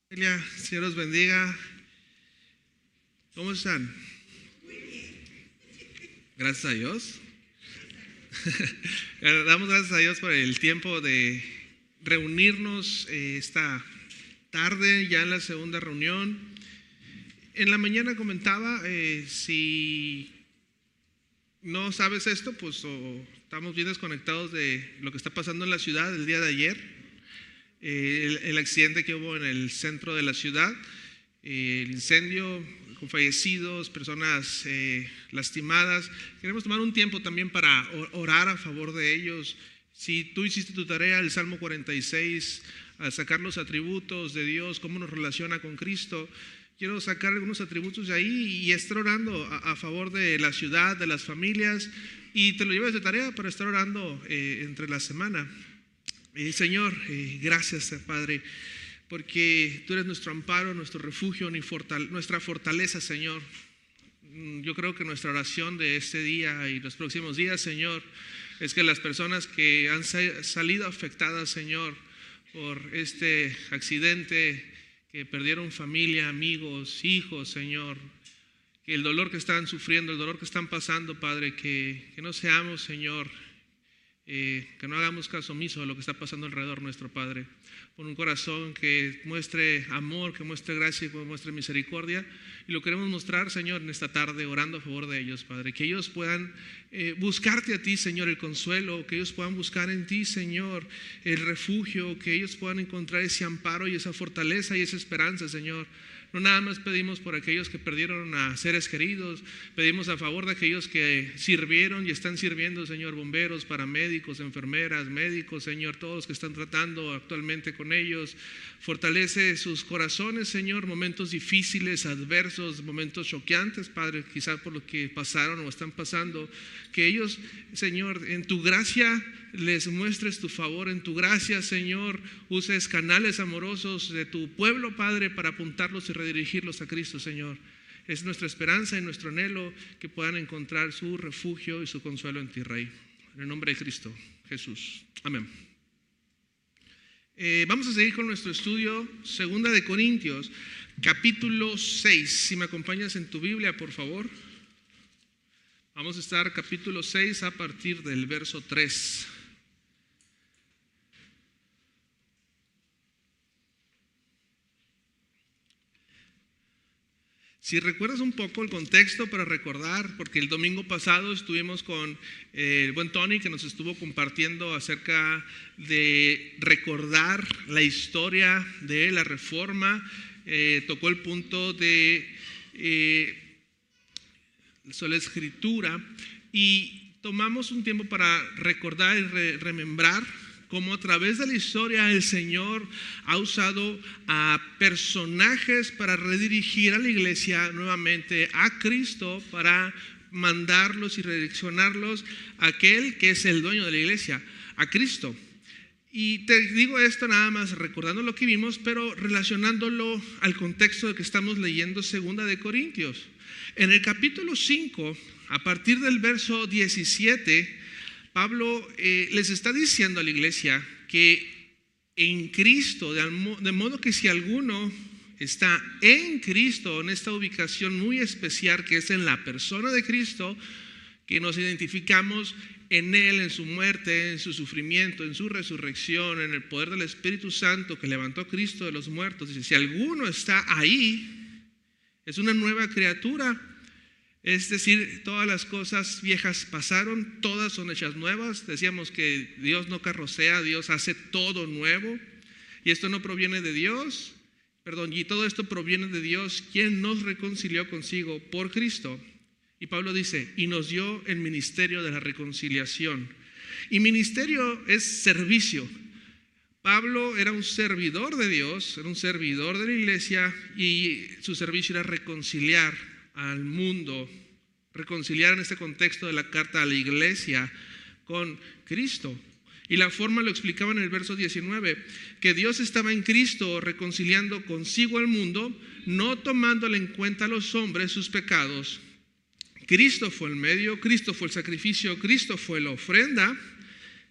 Señor los bendiga. ¿Cómo están? Gracias a Dios. Damos gracias a Dios por el tiempo de reunirnos esta tarde, ya en la segunda reunión. En la mañana comentaba, si no sabes esto, pues estamos bien desconectados de lo que está pasando en la ciudad el día de ayer. El accidente que hubo en el centro de la ciudad, el incendio con fallecidos, personas lastimadas. Queremos tomar un tiempo también para orar a favor de ellos. Si tú hiciste tu tarea, el Salmo 46, al sacar los atributos de Dios, cómo nos relaciona con Cristo, quiero sacar algunos atributos de ahí y estar orando a favor de la ciudad, de las familias, y te lo llevas de tarea para estar orando entre la semana. Señor, gracias, Padre, porque tú eres nuestro amparo, nuestro refugio, nuestra fortaleza, Señor. Yo creo que nuestra oración de este día y los próximos días, Señor, es que las personas que han salido afectadas, Señor, por este accidente, que perdieron familia, amigos, hijos, Señor, que el dolor que están sufriendo, el dolor que están pasando, Padre, que no seamos, Señor, que no hagamos caso omiso de lo que está pasando alrededor nuestro, Padre. Pon un corazón que muestre amor, que muestre gracia y que muestre misericordia, y lo queremos mostrar, Señor, en esta tarde, orando a favor de ellos, Padre, que ellos puedan buscarte a ti, Señor, el consuelo, que ellos puedan buscar en ti, Señor, el refugio, que ellos puedan encontrar ese amparo y esa fortaleza y esa esperanza, Señor. No nada más pedimos por aquellos que perdieron a seres queridos, pedimos a favor de aquellos que sirvieron y están sirviendo, Señor, bomberos, paramédicos, enfermeras, médicos, Señor, todos los que están tratando actualmente con ellos. Fortalece sus corazones, Señor, momentos difíciles, adversos, momentos choqueantes, Padre, quizás por lo que pasaron o están pasando, que ellos, Señor, en tu gracia les muestres tu favor, en tu gracia, Señor, uses canales amorosos de tu pueblo, Padre, para apuntarlos y redirigirlos a Cristo, Señor. Es nuestra esperanza y nuestro anhelo que puedan encontrar su refugio y su consuelo en ti, Rey. En el nombre de Cristo Jesús. Amén. Vamos a seguir con nuestro estudio, 2 de Corintios, capítulo 6. Si me acompañas en tu Biblia, por favor. Vamos a estar capítulo 6 a partir del verso 3. Si recuerdas un poco el contexto para recordar, porque el domingo pasado estuvimos con el buen Tony, que nos estuvo compartiendo acerca de recordar la historia de la Reforma, tocó el punto de la Escritura, y tomamos un tiempo para recordar y remembrar cómo a través de la historia el Señor ha usado a personajes para redirigir a la iglesia nuevamente a Cristo, para mandarlos y redireccionarlos a aquel que es el dueño de la iglesia, a Cristo. Y te digo esto nada más recordando lo que vimos, pero relacionándolo al contexto de que estamos leyendo 2 de Corintios. En el capítulo 5, a partir del verso 17, Pablo les está diciendo a la iglesia que en Cristo, de modo que si alguno está en Cristo, en esta ubicación muy especial que es en la persona de Cristo, que nos identificamos en Él, en su muerte, en su sufrimiento, en su resurrección, en el poder del Espíritu Santo que levantó a Cristo de los muertos. Dice, si alguno está ahí, es una nueva criatura. Es decir, todas las cosas viejas pasaron, todas son hechas nuevas. Decíamos que Dios no carrocea, Dios hace todo nuevo. Y esto no proviene de Dios, y todo esto proviene de Dios, quien nos reconcilió consigo por Cristo. Y Pablo dice, y nos dio el ministerio de la reconciliación. Y ministerio es servicio. Pablo era un servidor de Dios, era un servidor de la iglesia, y su servicio era reconciliar al mundo, reconciliar en este contexto de la carta a la iglesia con Cristo. Y la forma lo explicaba en el verso 19, que Dios estaba en Cristo reconciliando consigo al mundo, no tomándole en cuenta a los hombres sus pecados. Cristo fue el medio, Cristo fue el sacrificio, Cristo fue la ofrenda,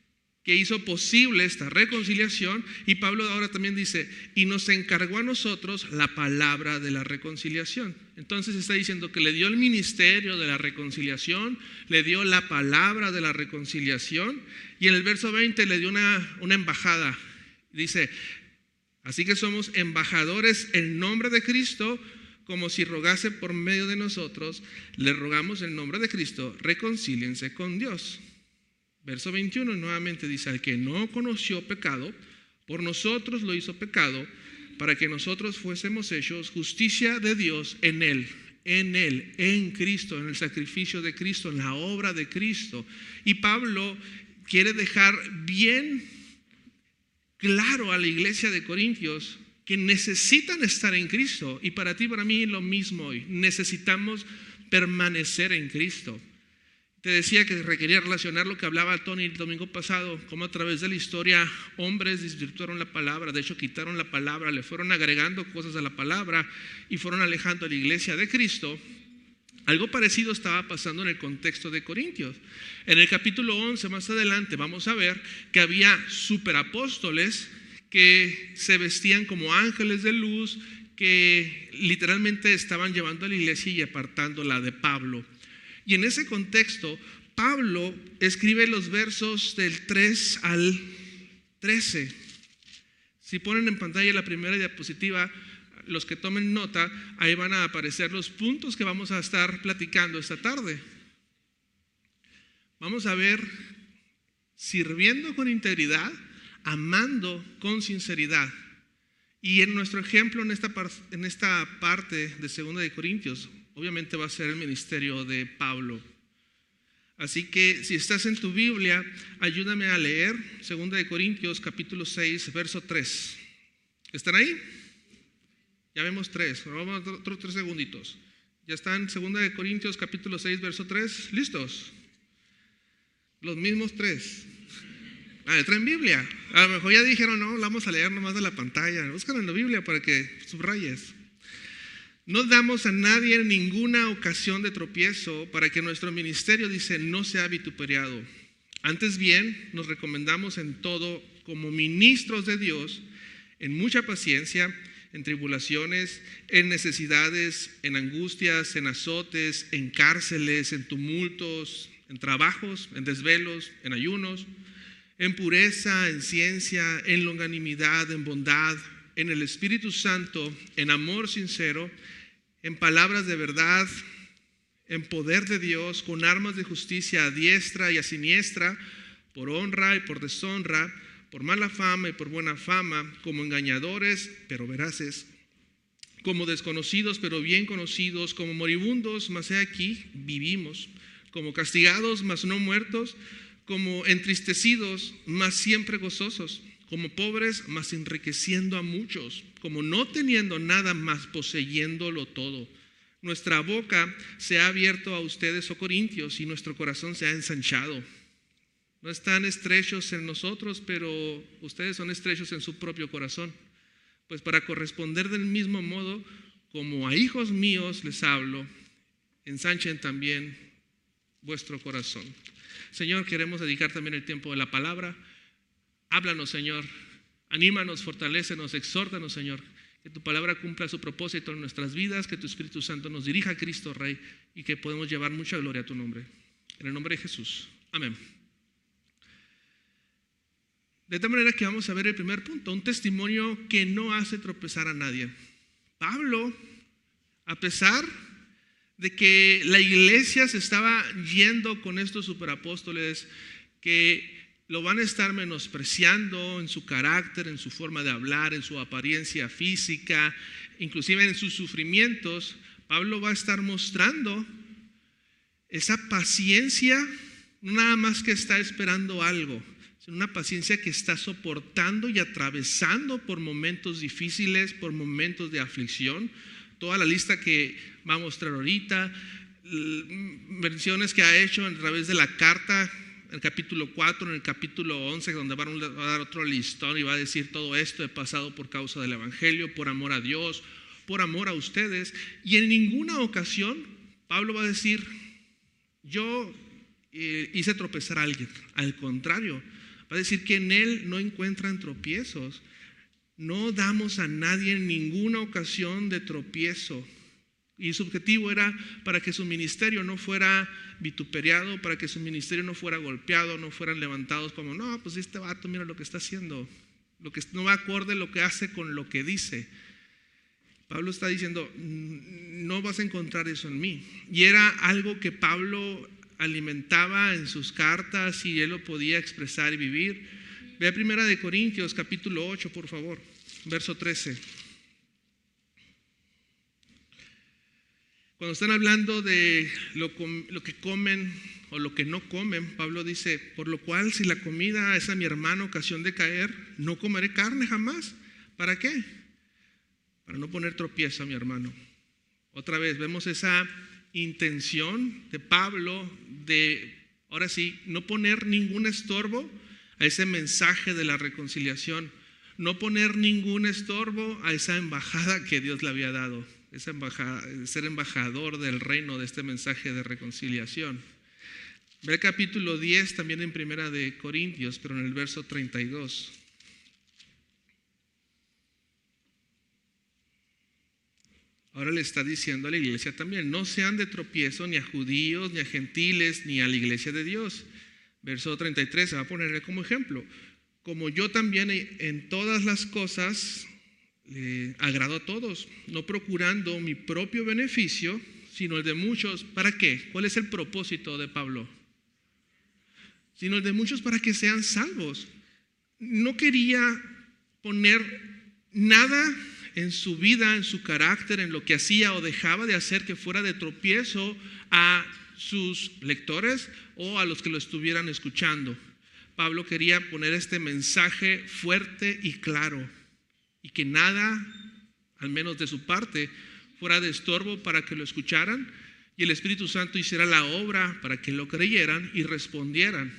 que hizo posible esta reconciliación. Y Pablo ahora también dice, y nos encargó a nosotros la palabra de la reconciliación. Entonces está diciendo que le dio el ministerio de la reconciliación, le dio la palabra de la reconciliación, y en el verso 20 le dio una embajada. Dice, así que somos embajadores en nombre de Cristo, como si rogase por medio de nosotros, le rogamos en nombre de Cristo, reconcíliense con Dios. Verso 21 nuevamente dice, al que no conoció pecado, por nosotros lo hizo pecado, para que nosotros fuésemos hechos justicia de Dios en Él, en Cristo, en el sacrificio de Cristo, en la obra de Cristo. Y Pablo quiere dejar bien claro a la iglesia de Corintios que necesitan estar en Cristo. Y para ti, para mí, lo mismo hoy. Necesitamos permanecer en Cristo. Te decía que requería relacionar lo que hablaba Tony el domingo pasado, cómo a través de la historia hombres desvirtuaron la palabra, de hecho quitaron la palabra, le fueron agregando cosas a la palabra y fueron alejando a la iglesia de Cristo. Algo parecido estaba pasando en el contexto de Corintios. En el capítulo 11, más adelante, vamos a ver que había superapóstoles que se vestían como ángeles de luz, que literalmente estaban llevando a la iglesia y apartándola de Pablo. Y en ese contexto, Pablo escribe los versos del 3 al 13. Si ponen en pantalla la primera diapositiva, los que tomen nota, ahí van a aparecer los puntos que vamos a estar platicando esta tarde. Vamos a ver sirviendo con integridad, amando con sinceridad. Y en nuestro ejemplo, en esta parte de 2 de Corintios, obviamente va a ser el ministerio de Pablo. Así que si estás en tu Biblia, ayúdame a leer 2 de Corintios capítulo 6, verso 3. ¿Están ahí? Ya vemos 3, vamos a otros 3 segunditos. ¿Ya están? 2 de Corintios capítulo 6, verso 3. ¿Listos? Los mismos 3. ¿Traen Biblia? A lo mejor ya dijeron, no, la vamos a leer nomás de la pantalla. Búscalo en la Biblia para que subrayes. No damos a nadie ninguna ocasión de tropiezo para que nuestro ministerio, dice, no sea vituperiado. Antes bien, nos recomendamos en todo como ministros de Dios, en mucha paciencia, en tribulaciones, en necesidades, en angustias, en azotes, en cárceles, en tumultos, en trabajos, en desvelos, en ayunos, en pureza, en ciencia, en longanimidad, en bondad, en el Espíritu Santo, en amor sincero, en palabras de verdad, en poder de Dios, con armas de justicia a diestra y a siniestra, por honra y por deshonra, por mala fama y por buena fama, como engañadores, pero veraces, como desconocidos, pero bien conocidos, como moribundos, mas he aquí, vivimos, como castigados, mas no muertos, como entristecidos, mas siempre gozosos, como pobres, mas enriqueciendo a muchos, como no teniendo nada, mas poseyéndolo todo. Nuestra boca se ha abierto a ustedes, oh Corintios, y nuestro corazón se ha ensanchado. No están estrechos en nosotros, pero ustedes son estrechos en su propio corazón. Pues para corresponder del mismo modo, como a hijos míos les hablo, ensanchen también vuestro corazón. Señor, queremos dedicar también el tiempo de la palabra. Háblanos, Señor. Anímanos, fortalécenos, exhórtanos, Señor. Que tu palabra cumpla su propósito en nuestras vidas, que tu Espíritu Santo nos dirija a Cristo Rey y que podemos llevar mucha gloria a tu nombre. En el nombre de Jesús. Amén. De tal manera que vamos a ver el primer punto, un testimonio que no hace tropezar a nadie. Pablo, a pesar de que la iglesia se estaba yendo con estos superapóstoles que lo van a estar menospreciando en su carácter, en su forma de hablar, en su apariencia física, inclusive en sus sufrimientos, Pablo va a estar mostrando esa paciencia, no nada más que está esperando algo, sino una paciencia que está soportando y atravesando por momentos difíciles, por momentos de aflicción. Toda la lista que va a mostrar ahorita, menciones que ha hecho a través de la carta, en el capítulo 4, en el capítulo 11, donde va a dar otro listón y va a decir todo esto he pasado por causa del evangelio, por amor a Dios, por amor a ustedes. Y en ninguna ocasión Pablo va a decir yo hice tropezar a alguien. Al contrario, Va a decir que en Él no encuentran tropiezos. No damos a nadie en ninguna ocasión de tropiezo. Y su objetivo era para que su ministerio no fuera vituperiado, para que su ministerio no fuera golpeado, no fueran levantados como, no, pues este vato, mira lo que está haciendo, lo que no va acorde lo que hace con lo que dice. Pablo está diciendo, no vas a encontrar eso en mí. Y era algo que Pablo alimentaba en sus cartas y él lo podía expresar y vivir. Ve a 1 Corintios capítulo 8, por favor, verso 13. Cuando están hablando de lo que comen o lo que no comen, Pablo dice, por lo cual si la comida es a mi hermano ocasión de caer, no comeré carne jamás. ¿Para qué? Para no poner tropiezo a mi hermano. Otra vez vemos esa intención de Pablo de, ahora sí, no poner ningún estorbo a ese mensaje de la reconciliación, no poner ningún estorbo a esa embajada que Dios le había dado, esa embajada, ser embajador del reino de este mensaje de reconciliación. Ve el capítulo 10 también en 1 Corintios, pero en el verso 32. Ahora le está diciendo a la iglesia también, no sean de tropiezo ni a judíos, ni a gentiles, ni a la iglesia de Dios. Verso 33 se va a poner como ejemplo. Como yo también en todas las cosas agrado a todos, no procurando mi propio beneficio, sino el de muchos. ¿Para qué? ¿Cuál es el propósito de Pablo? Sino el de muchos para que sean salvos. No quería poner nada en su vida, en su carácter, en lo que hacía o dejaba de hacer que fuera de tropiezo a sus lectores o a los que lo estuvieran escuchando. Pablo quería poner este mensaje fuerte y claro y que nada, al menos de su parte, fuera de estorbo para que lo escucharan y el Espíritu Santo hiciera la obra para que lo creyeran y respondieran.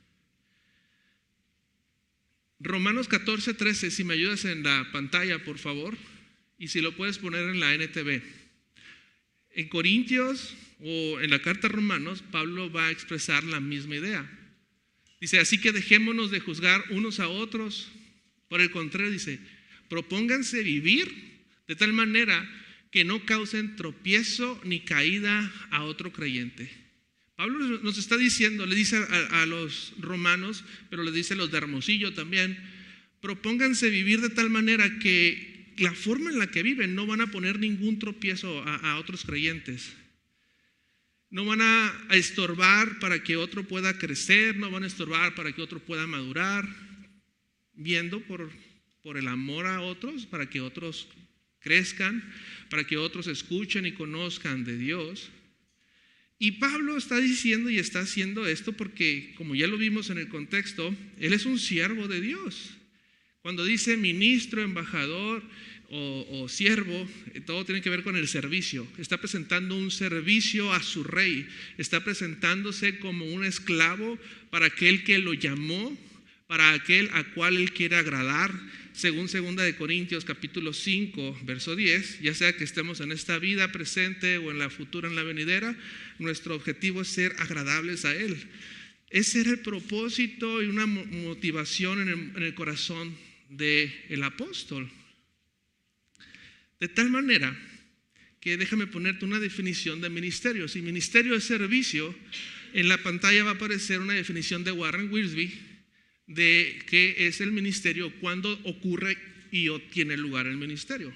Romanos 14:13, si me ayudas en la pantalla, por favor, y si lo puedes poner en la NTV. En Corintios o en la carta a Romanos, Pablo va a expresar la misma idea. Dice, así que dejémonos de juzgar unos a otros. Por el contrario, dice, propónganse vivir de tal manera que no causen tropiezo ni caída a otro creyente. Pablo nos está diciendo, le dice a los romanos, pero le dice a los de Hermosillo también, propónganse vivir de tal manera que la forma en la que viven no van a poner ningún tropiezo a otros creyentes. No van a estorbar para que otro pueda crecer, no van a estorbar para que otro pueda madurar, viendo por el amor a otros, para que otros crezcan, para que otros escuchen y conozcan de Dios. Y Pablo está diciendo y está haciendo esto porque, como ya lo vimos en el contexto, él es un siervo de Dios. Cuando dice ministro, embajador o siervo, todo tiene que ver con el servicio. Está presentando un servicio a su rey. Está presentándose como un esclavo para aquel que lo llamó, para aquel a cual él quiere agradar. Según 2 Corintios capítulo 5, verso 10, ya sea que estemos en esta vida presente o en la futura, en la venidera, nuestro objetivo es ser agradables a Él. Ese era el propósito y una motivación en el corazón del apóstol. De tal manera que déjame ponerte una definición de ministerio. Si ministerio es servicio, en la pantalla va a aparecer una definición de Warren Wiersbe de qué es el ministerio, cuándo ocurre y tiene lugar el ministerio.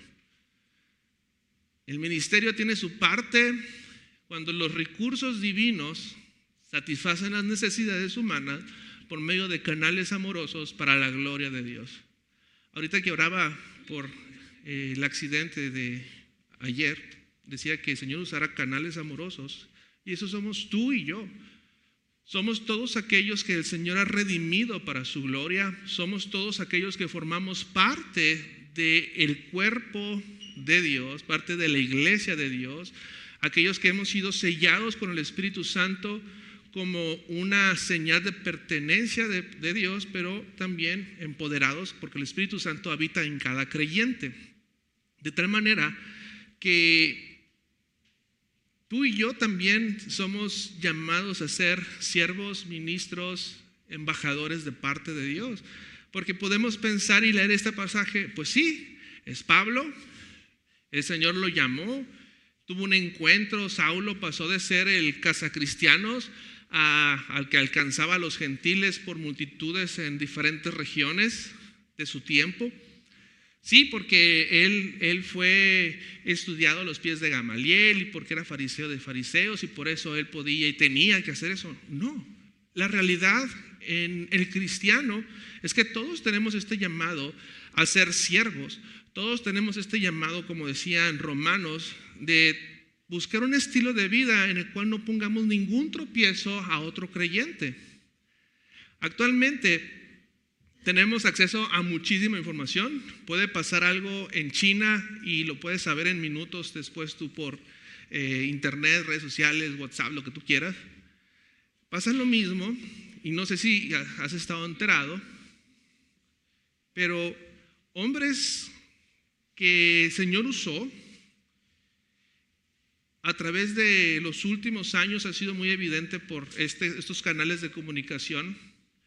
El ministerio tiene su parte cuando los recursos divinos satisfacen las necesidades humanas por medio de canales amorosos para la gloria de Dios. Ahorita que oraba por el accidente de ayer, decía que el Señor usara canales amorosos, y eso somos tú y yo. Somos todos aquellos que el Señor ha redimido para su gloria. Somos todos aquellos que formamos parte del cuerpo de Dios, parte de la iglesia de Dios. Aquellos que hemos sido sellados con el Espíritu Santo como una señal de pertenencia de Dios, pero también empoderados porque el Espíritu Santo habita en cada creyente. De tal manera que tú y yo también somos llamados a ser siervos, ministros, embajadores de parte de Dios. Porque podemos pensar y leer este pasaje, pues sí, es Pablo, el Señor lo llamó, tuvo un encuentro, Saulo pasó de ser el cazacristianos al que alcanzaba a los gentiles por multitudes en diferentes regiones de su tiempo. Sí, porque él fue estudiado a los pies de Gamaliel y porque era fariseo de fariseos y por eso él podía y tenía que hacer eso. No, la realidad en el cristiano es que todos tenemos este llamado a ser siervos. Todos tenemos este llamado, como decía en Romanos, de buscar un estilo de vida en el cual no pongamos ningún tropiezo a otro creyente. Actualmente tenemos acceso a muchísima información. Puede pasar algo en China y lo puedes saber en minutos después tú por internet, redes sociales, WhatsApp, lo que tú quieras. Pasa lo mismo, y no sé si has estado enterado, pero hombres que el Señor usó a través de los últimos años ha sido muy evidente por estos canales de comunicación.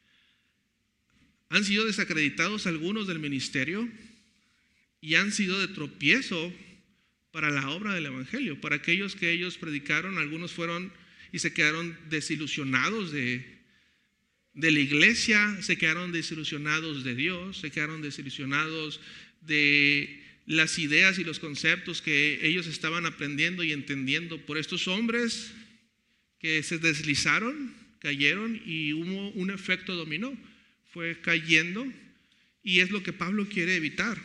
Han sido desacreditados algunos del ministerio y han sido de tropiezo para la obra del evangelio. Para aquellos que ellos predicaron, algunos fueron y se quedaron desilusionados de la iglesia, se quedaron desilusionados de Dios, se quedaron desilusionados de las ideas y los conceptos que ellos estaban aprendiendo y entendiendo por estos hombres que se deslizaron, cayeron y hubo un efecto dominó. Fue cayendo y es lo que Pablo quiere evitar.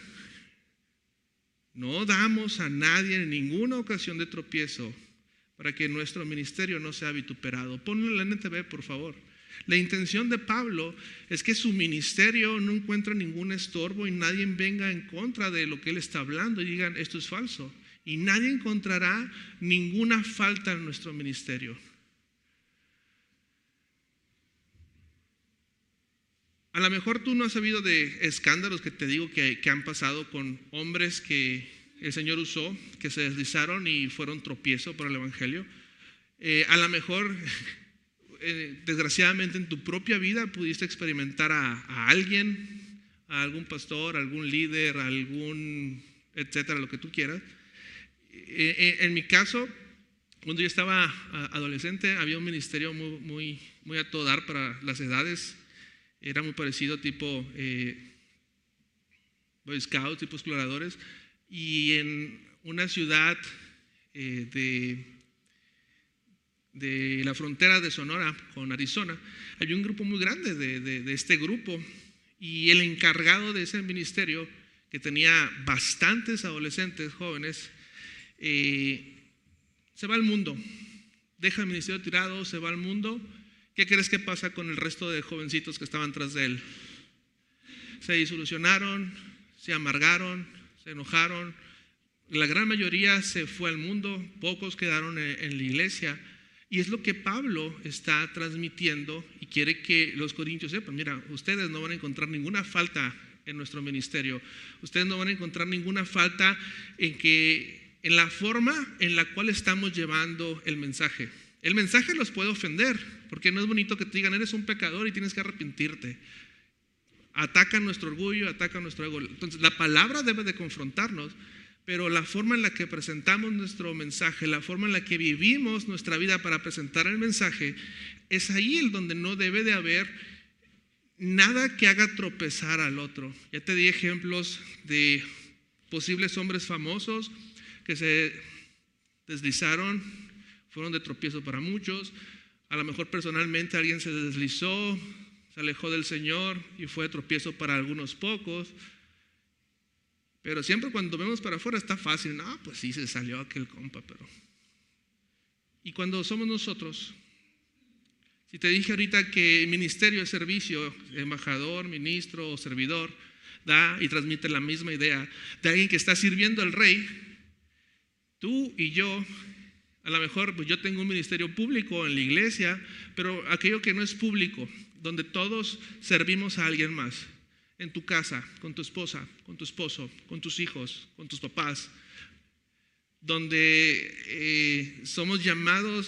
No damos a nadie en ninguna ocasión de tropiezo para que nuestro ministerio no sea vituperado. Ponlo en la NTV, por favor. La intención de Pablo es que su ministerio no encuentre ningún estorbo y nadie venga en contra de lo que él está hablando y digan esto es falso. Y nadie encontrará ninguna falta en nuestro ministerio. A lo mejor tú no has sabido de escándalos que te digo que han pasado con hombres que el Señor usó, que se deslizaron y fueron tropiezo para el evangelio. A lo mejor, desgraciadamente en tu propia vida pudiste experimentar a alguien, a algún pastor, a algún líder, a algún etcétera, lo que tú quieras. En mi caso, cuando yo estaba adolescente, había un ministerio muy a todo dar para las edades. Era muy parecido tipo Boy Scouts, tipo exploradores. Y en una ciudad de la frontera de Sonora con Arizona, había un grupo muy grande de este grupo. Y el encargado de ese ministerio, que tenía bastantes adolescentes jóvenes, se va al mundo. Deja el ministerio tirado, se va al mundo. ¿Qué crees que pasa con el resto de jovencitos que estaban tras de él? Se desilusionaron, se amargaron, se enojaron. La gran mayoría se fue al mundo, pocos quedaron en la iglesia. Y es lo que Pablo está transmitiendo y quiere que los corintios sepan. Mira, ustedes no van a encontrar ninguna falta en nuestro ministerio. Ustedes no van a encontrar ninguna falta en la forma en la cual estamos llevando el mensaje. El mensaje los puede ofender, porque no es bonito que te digan, eres un pecador y tienes que arrepentirte. Atacan nuestro orgullo, atacan nuestro ego. Entonces, la palabra debe de confrontarnos, pero la forma en la que presentamos nuestro mensaje, la forma en la que vivimos nuestra vida para presentar el mensaje, es ahí el donde no debe de haber nada que haga tropezar al otro. Ya te di ejemplos de posibles hombres famosos que se deslizaron, fueron de tropiezo para muchos. A lo mejor personalmente alguien se deslizó, se alejó del Señor y fue de tropiezo para algunos pocos. Pero siempre cuando vemos para afuera está fácil. No, pues sí, se salió aquel compa, pero... Y cuando somos nosotros, si te dije ahorita que ministerio es servicio, embajador, ministro o servidor, da y transmite la misma idea de alguien que está sirviendo al rey, tú y yo... A lo mejor pues yo tengo un ministerio público en la iglesia, pero aquello que no es público, donde todos servimos a alguien más, en tu casa, con tu esposa, con tu esposo, con tus hijos, con tus papás, donde somos llamados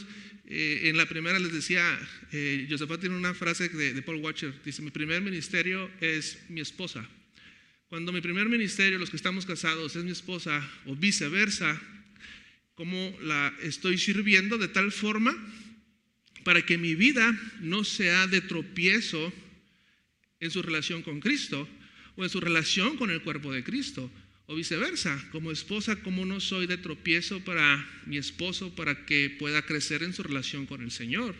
En la primera les decía, Josafat tiene una frase de Paul Washer, dice: mi primer ministerio es mi esposa. Cuando mi primer ministerio, los que estamos casados, es mi esposa, o viceversa, ¿cómo la estoy sirviendo de tal forma para que mi vida no sea de tropiezo en su relación con Cristo o en su relación con el cuerpo de Cristo? O viceversa, como esposa, ¿cómo no soy de tropiezo para mi esposo para que pueda crecer en su relación con el Señor?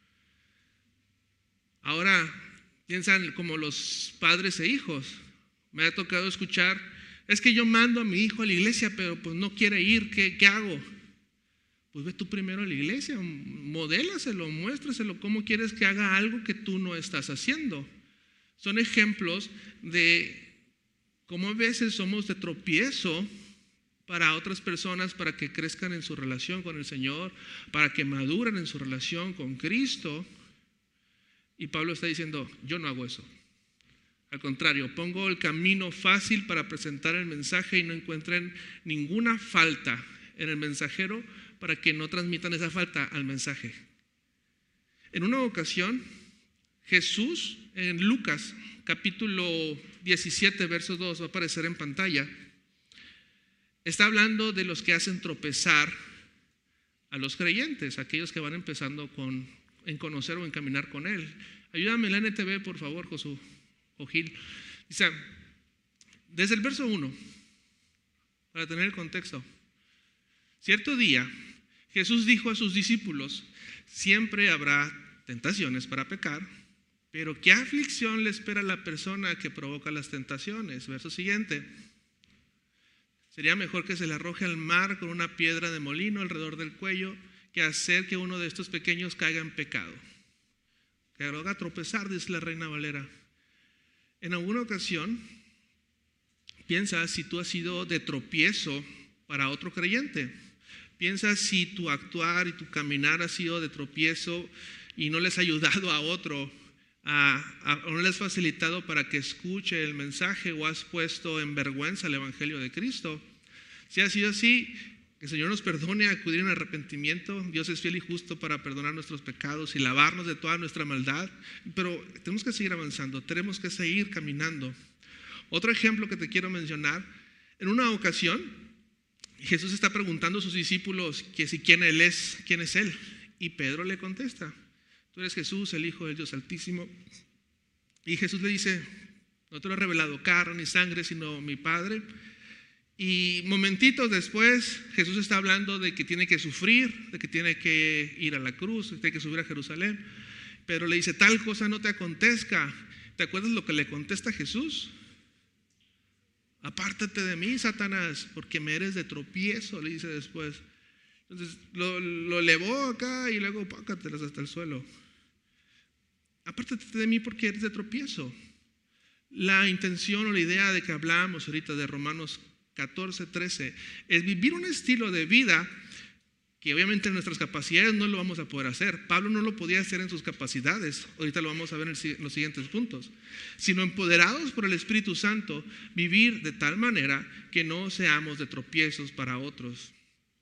Ahora, piensan como los padres e hijos. Me ha tocado escuchar: es que yo mando a mi hijo a la iglesia, pero pues no quiere ir, ¿qué hago? Pues ve tú primero a la iglesia, modélaselo, muéstraselo, cómo quieres que haga algo que tú no estás haciendo. Son ejemplos de cómo a veces somos de tropiezo para otras personas, para que crezcan en su relación con el Señor, para que maduren en su relación con Cristo. Y Pablo está diciendo: yo no hago eso. Al contrario, pongo el camino fácil para presentar el mensaje y no encuentren ninguna falta en el mensajero para que no transmitan esa falta al mensaje. En una ocasión, Jesús, en Lucas capítulo 17, verso 2, va a aparecer en pantalla, está hablando de los que hacen tropezar a los creyentes, aquellos que van empezando en conocer o en caminar con Él. Ayúdame la NTV, por favor, Josué o Gil. Dice, desde el verso 1, para tener el contexto: cierto día, Jesús dijo a sus discípulos: siempre habrá tentaciones para pecar, pero ¿qué aflicción le espera a la persona que provoca las tentaciones? Verso siguiente: sería mejor que se le arroje al mar con una piedra de molino alrededor del cuello que hacer que uno de estos pequeños caiga en pecado. Que lo haga tropezar, dice la Reina Valera. En alguna ocasión, piensa si tú has sido de tropiezo para otro creyente. Piensa si tu actuar y tu caminar ha sido de tropiezo y no les ha ayudado a otro, o no les has facilitado para que escuche el mensaje, o has puesto en vergüenza el Evangelio de Cristo. Si ha sido así, que el Señor nos perdone, acudir en arrepentimiento. Dios es fiel y justo para perdonar nuestros pecados y lavarnos de toda nuestra maldad. Pero tenemos que seguir avanzando, tenemos que seguir caminando. Otro ejemplo que te quiero mencionar: en una ocasión, Jesús está preguntando a sus discípulos que si quién es Él. Y Pedro le contesta: tú eres Jesús, el Hijo del Dios Altísimo. Y Jesús le dice: no te lo ha revelado carne ni sangre, sino mi Padre. Y momentitos después, Jesús está hablando de que tiene que sufrir, de que tiene que ir a la cruz, de que tiene que subir a Jerusalén. Pedro le dice: tal cosa no te acontezca. ¿Te acuerdas lo que le contesta Jesús? Apártate de mí, Satanás, porque me eres de tropiezo, le dice después. Entonces lo elevó acá y luego pácatelas hasta el suelo. Apártate de mí porque eres de tropiezo. La intención o la idea de que hablamos ahorita de Romanos 14:13 es vivir un estilo de vida que obviamente en nuestras capacidades no lo vamos a poder hacer. Pablo no lo podía hacer en sus capacidades, ahorita lo vamos a ver en los siguientes puntos, sino empoderados por el Espíritu Santo, vivir de tal manera que no seamos de tropiezos para otros.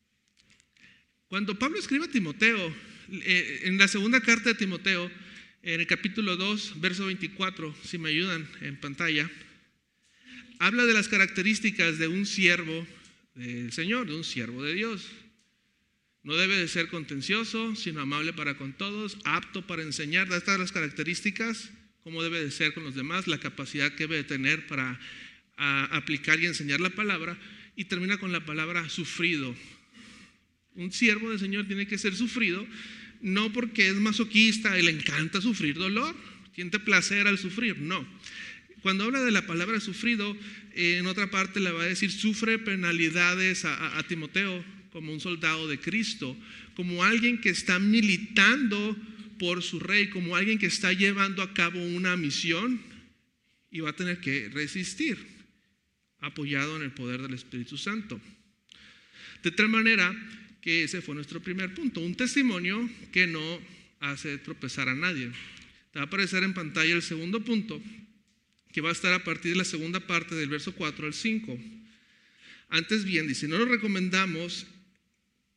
Cuando Pablo escribe a Timoteo, en la segunda carta de Timoteo, en el capítulo 2, verso 24, si me ayudan en pantalla, habla de las características de un siervo del Señor, de un siervo de Dios. No debe de ser contencioso, sino amable para con todos, apto para enseñar. Da estas las características, cómo debe de ser con los demás, la capacidad que debe de tener para aplicar y enseñar la palabra. Y termina con la palabra sufrido. Un siervo del Señor tiene que ser sufrido, no porque es masoquista y le encanta sufrir dolor, siente placer al sufrir, no. Cuando habla de la palabra sufrido, en otra parte le va a decir: sufre penalidades a Timoteo como un soldado de Cristo, como alguien que está militando por su rey, como alguien que está llevando a cabo una misión y va a tener que resistir, apoyado en el poder del Espíritu Santo. De tal manera que ese fue nuestro primer punto, un testimonio que no hace tropezar a nadie. Te va a aparecer en pantalla el segundo punto, que va a estar a partir de la segunda parte del verso 4 al 5. Antes bien, dice: no lo recomendamos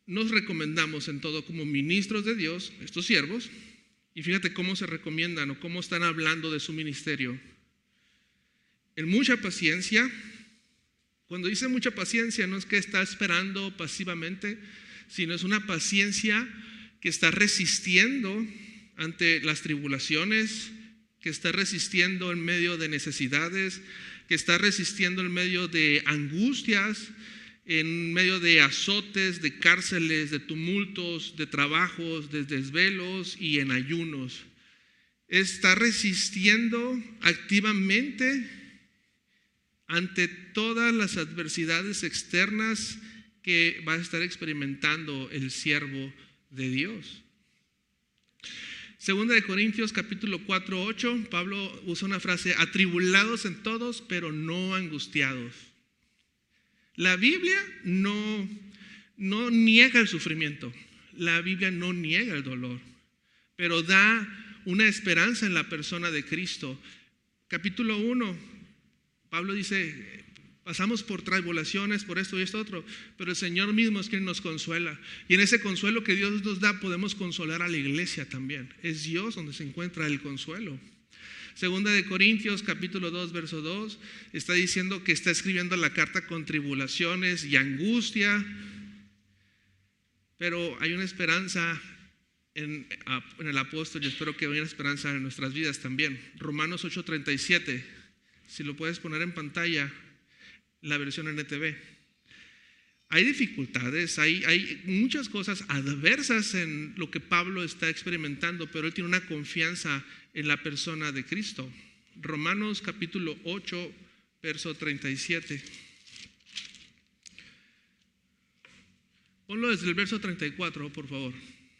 nos recomendamos en todo como ministros de Dios, estos siervos, y fíjate cómo se recomiendan o cómo están hablando de su ministerio. En mucha paciencia. Cuando dice mucha paciencia, no es que está esperando pasivamente, sino es una paciencia que está resistiendo ante las tribulaciones, que está resistiendo en medio de necesidades, que está resistiendo en medio de angustias, en medio de azotes, de cárceles, de tumultos, de trabajos, de desvelos y en ayunos. Está resistiendo activamente ante todas las adversidades externas que va a estar experimentando el siervo de Dios. Segunda de Corintios capítulo 4:8, Pablo usa una frase: atribulados en todos, pero no angustiados. La Biblia no niega el sufrimiento, la Biblia no niega el dolor, pero da una esperanza en la persona de Cristo. Capítulo 1, Pablo dice: pasamos por tribulaciones, por esto y esto otro, pero el Señor mismo es quien nos consuela. Y en ese consuelo que Dios nos da podemos consolar a la iglesia también. Es Dios donde se encuentra el consuelo. Segunda de Corintios capítulo 2 verso 2 está diciendo que está escribiendo la carta con tribulaciones y angustia, pero hay una esperanza en el apóstol, y espero que haya una esperanza en nuestras vidas también. Romanos 8:37, si lo puedes poner en pantalla, la versión NTV. Hay dificultades, hay muchas cosas adversas en lo que Pablo está experimentando, pero él tiene una confianza en la persona de Cristo. Romanos capítulo 8, verso 37. Ponlo desde el verso 34, por favor.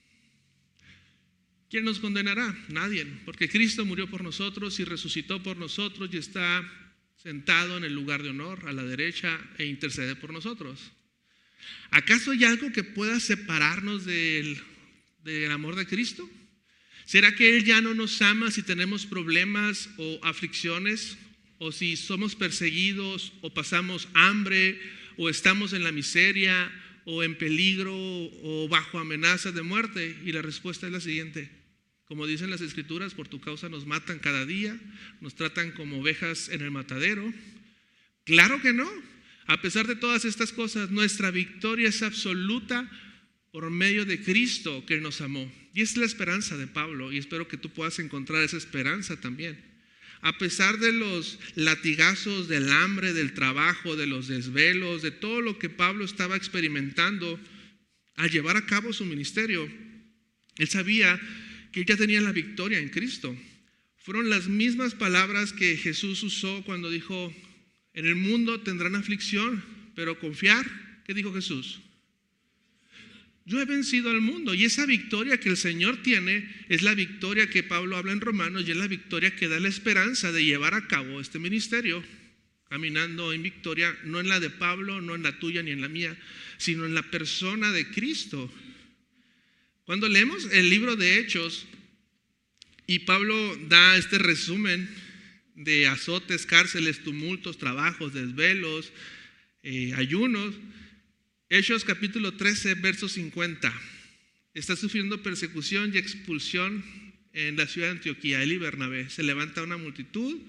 ¿Quién nos condenará? Nadie, porque Cristo murió por nosotros y resucitó por nosotros y está sentado en el lugar de honor a la derecha e intercede por nosotros. ¿Acaso hay algo que pueda separarnos del amor de Cristo? ¿Será que Él ya no nos ama si tenemos problemas o aflicciones? ¿O si somos perseguidos o pasamos hambre o estamos en la miseria o en peligro o bajo amenaza de muerte? Y la respuesta es la siguiente: como dicen las Escrituras, por tu causa nos matan cada día, nos tratan como ovejas en el matadero. Claro que no. A pesar de todas estas cosas, nuestra victoria es absoluta por medio de Cristo que nos amó. Y es la esperanza de Pablo, y espero que tú puedas encontrar esa esperanza también. A pesar de los latigazos, del hambre, del trabajo, de los desvelos, de todo lo que Pablo estaba experimentando al llevar a cabo su ministerio, él sabía que él ya tenía la victoria en Cristo. Fueron las mismas palabras que Jesús usó cuando dijo: en el mundo tendrán aflicción, pero confiar. ¿Qué dijo Jesús? Yo he vencido al mundo. Y esa victoria que el Señor tiene es la victoria que Pablo habla en Romanos, y es la victoria que da la esperanza de llevar a cabo este ministerio, caminando en victoria, no en la de Pablo, no en la tuya ni en la mía, sino en la persona de Cristo. Cuando leemos el libro de Hechos y Pablo da este resumen de azotes, cárceles, tumultos, trabajos, desvelos, ayunos, Hechos capítulo 13, verso 50. Está sufriendo persecución y expulsión en la ciudad de Antioquía, él y Bernabé. Se levanta una multitud,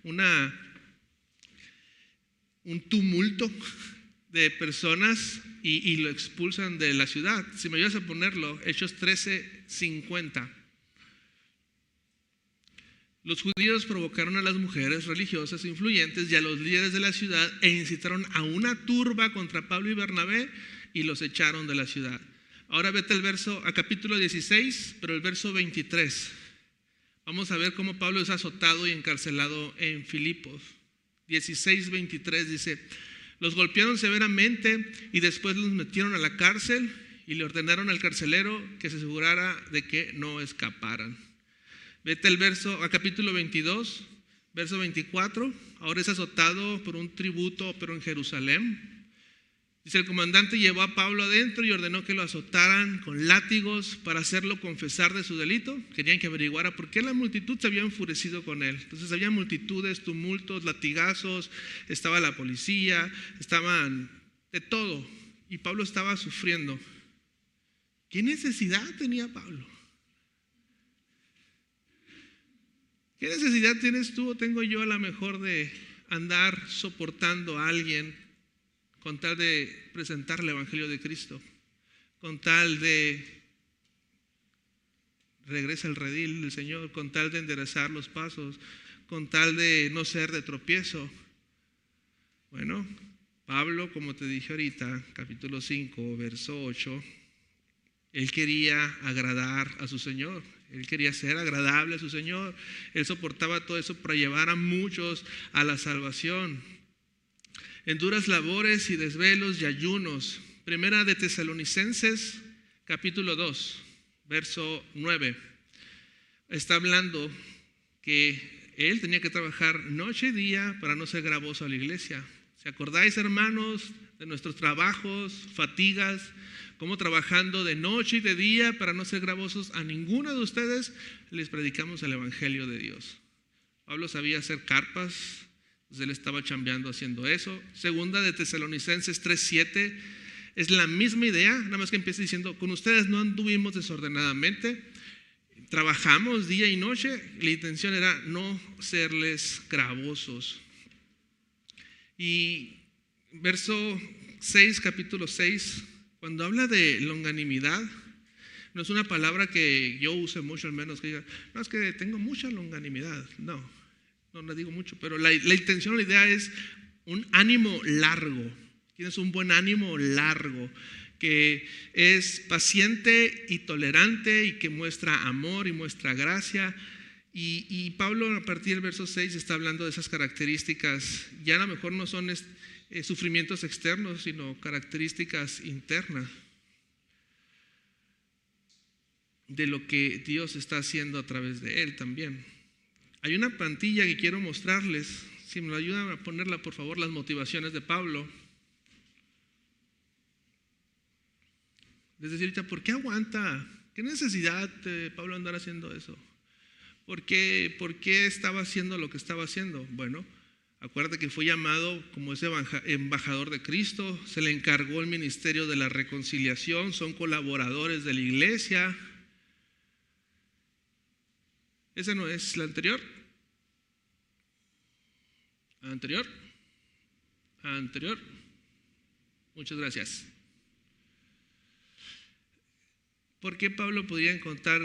un tumulto de personas y lo expulsan de la ciudad. Si me ayudas a ponerlo, Hechos 13, 50. Los judíos provocaron a las mujeres religiosas influyentes y a los líderes de la ciudad e incitaron a una turba contra Pablo y Bernabé y los echaron de la ciudad. Ahora vete a capítulo 16, pero el verso 23. Vamos a ver cómo Pablo es azotado y encarcelado en Filipos. 16, 23 dice: los golpearon severamente y después los metieron a la cárcel y le ordenaron al carcelero que se asegurara de que no escaparan. Vete a capítulo 22, verso 24. Ahora es azotado por un tributo, pero en Jerusalén. Dice: el comandante llevó a Pablo adentro y ordenó que lo azotaran con látigos para hacerlo confesar de su delito. Querían que averiguara por qué la multitud se había enfurecido con él. Entonces había multitudes, tumultos, latigazos, estaba la policía, estaban de todo. Y Pablo estaba sufriendo. ¿Qué necesidad tenía Pablo? ¿Qué necesidad tienes tú o tengo yo a lo mejor de andar soportando a alguien con tal de presentar el Evangelio de Cristo? Con tal de regresa el redil del Señor, con tal de enderezar los pasos, con tal de no ser de tropiezo. Bueno, Pablo, como te dije ahorita, capítulo 5, verso 8, él quería agradar a su Señor, él quería ser agradable a su Señor, él soportaba todo eso para llevar a muchos a la salvación. En duras labores y desvelos y ayunos. Primera de Tesalonicenses, capítulo 2, verso 9. Está hablando que él tenía que trabajar noche y día para no ser gravoso a la iglesia. ¿Se acordáis, hermanos, de nuestros trabajos, fatigas, cómo trabajando de noche y de día para no ser gravosos a ninguno de ustedes, les predicamos el Evangelio de Dios? Pablo sabía hacer carpas, entonces él estaba chambeando haciendo eso. Segunda de Tesalonicenses 3:7 es la misma idea, nada más que empieza diciendo: con ustedes no anduvimos desordenadamente, trabajamos día y noche, la intención era no serles gravosos. Y verso 6, capítulo 6, cuando habla de longanimidad, no es una palabra que yo use mucho, al menos que diga, no, es que tengo mucha longanimidad. No la digo mucho, pero la intención, la idea es un ánimo largo. Tienes un buen ánimo largo, que es paciente y tolerante y que muestra amor y muestra gracia. Y Pablo, a partir del verso 6, está hablando de esas características. Ya a lo mejor no son sufrimientos externos, sino características internas de lo que Dios está haciendo a través de él también. Hay una plantilla que quiero mostrarles. Si me lo ayudan a ponerla, por favor, las motivaciones de Pablo. Les decía ahorita, ¿por qué aguanta? ¿Qué necesidad de Pablo andar haciendo eso? ¿Por qué estaba haciendo lo que estaba haciendo? Bueno, acuérdate que fue llamado como ese embajador de Cristo, se le encargó el ministerio de la reconciliación, son colaboradores de la iglesia. ¿Esa no es la anterior? Anterior. Muchas gracias. ¿Por qué Pablo podía encontrar,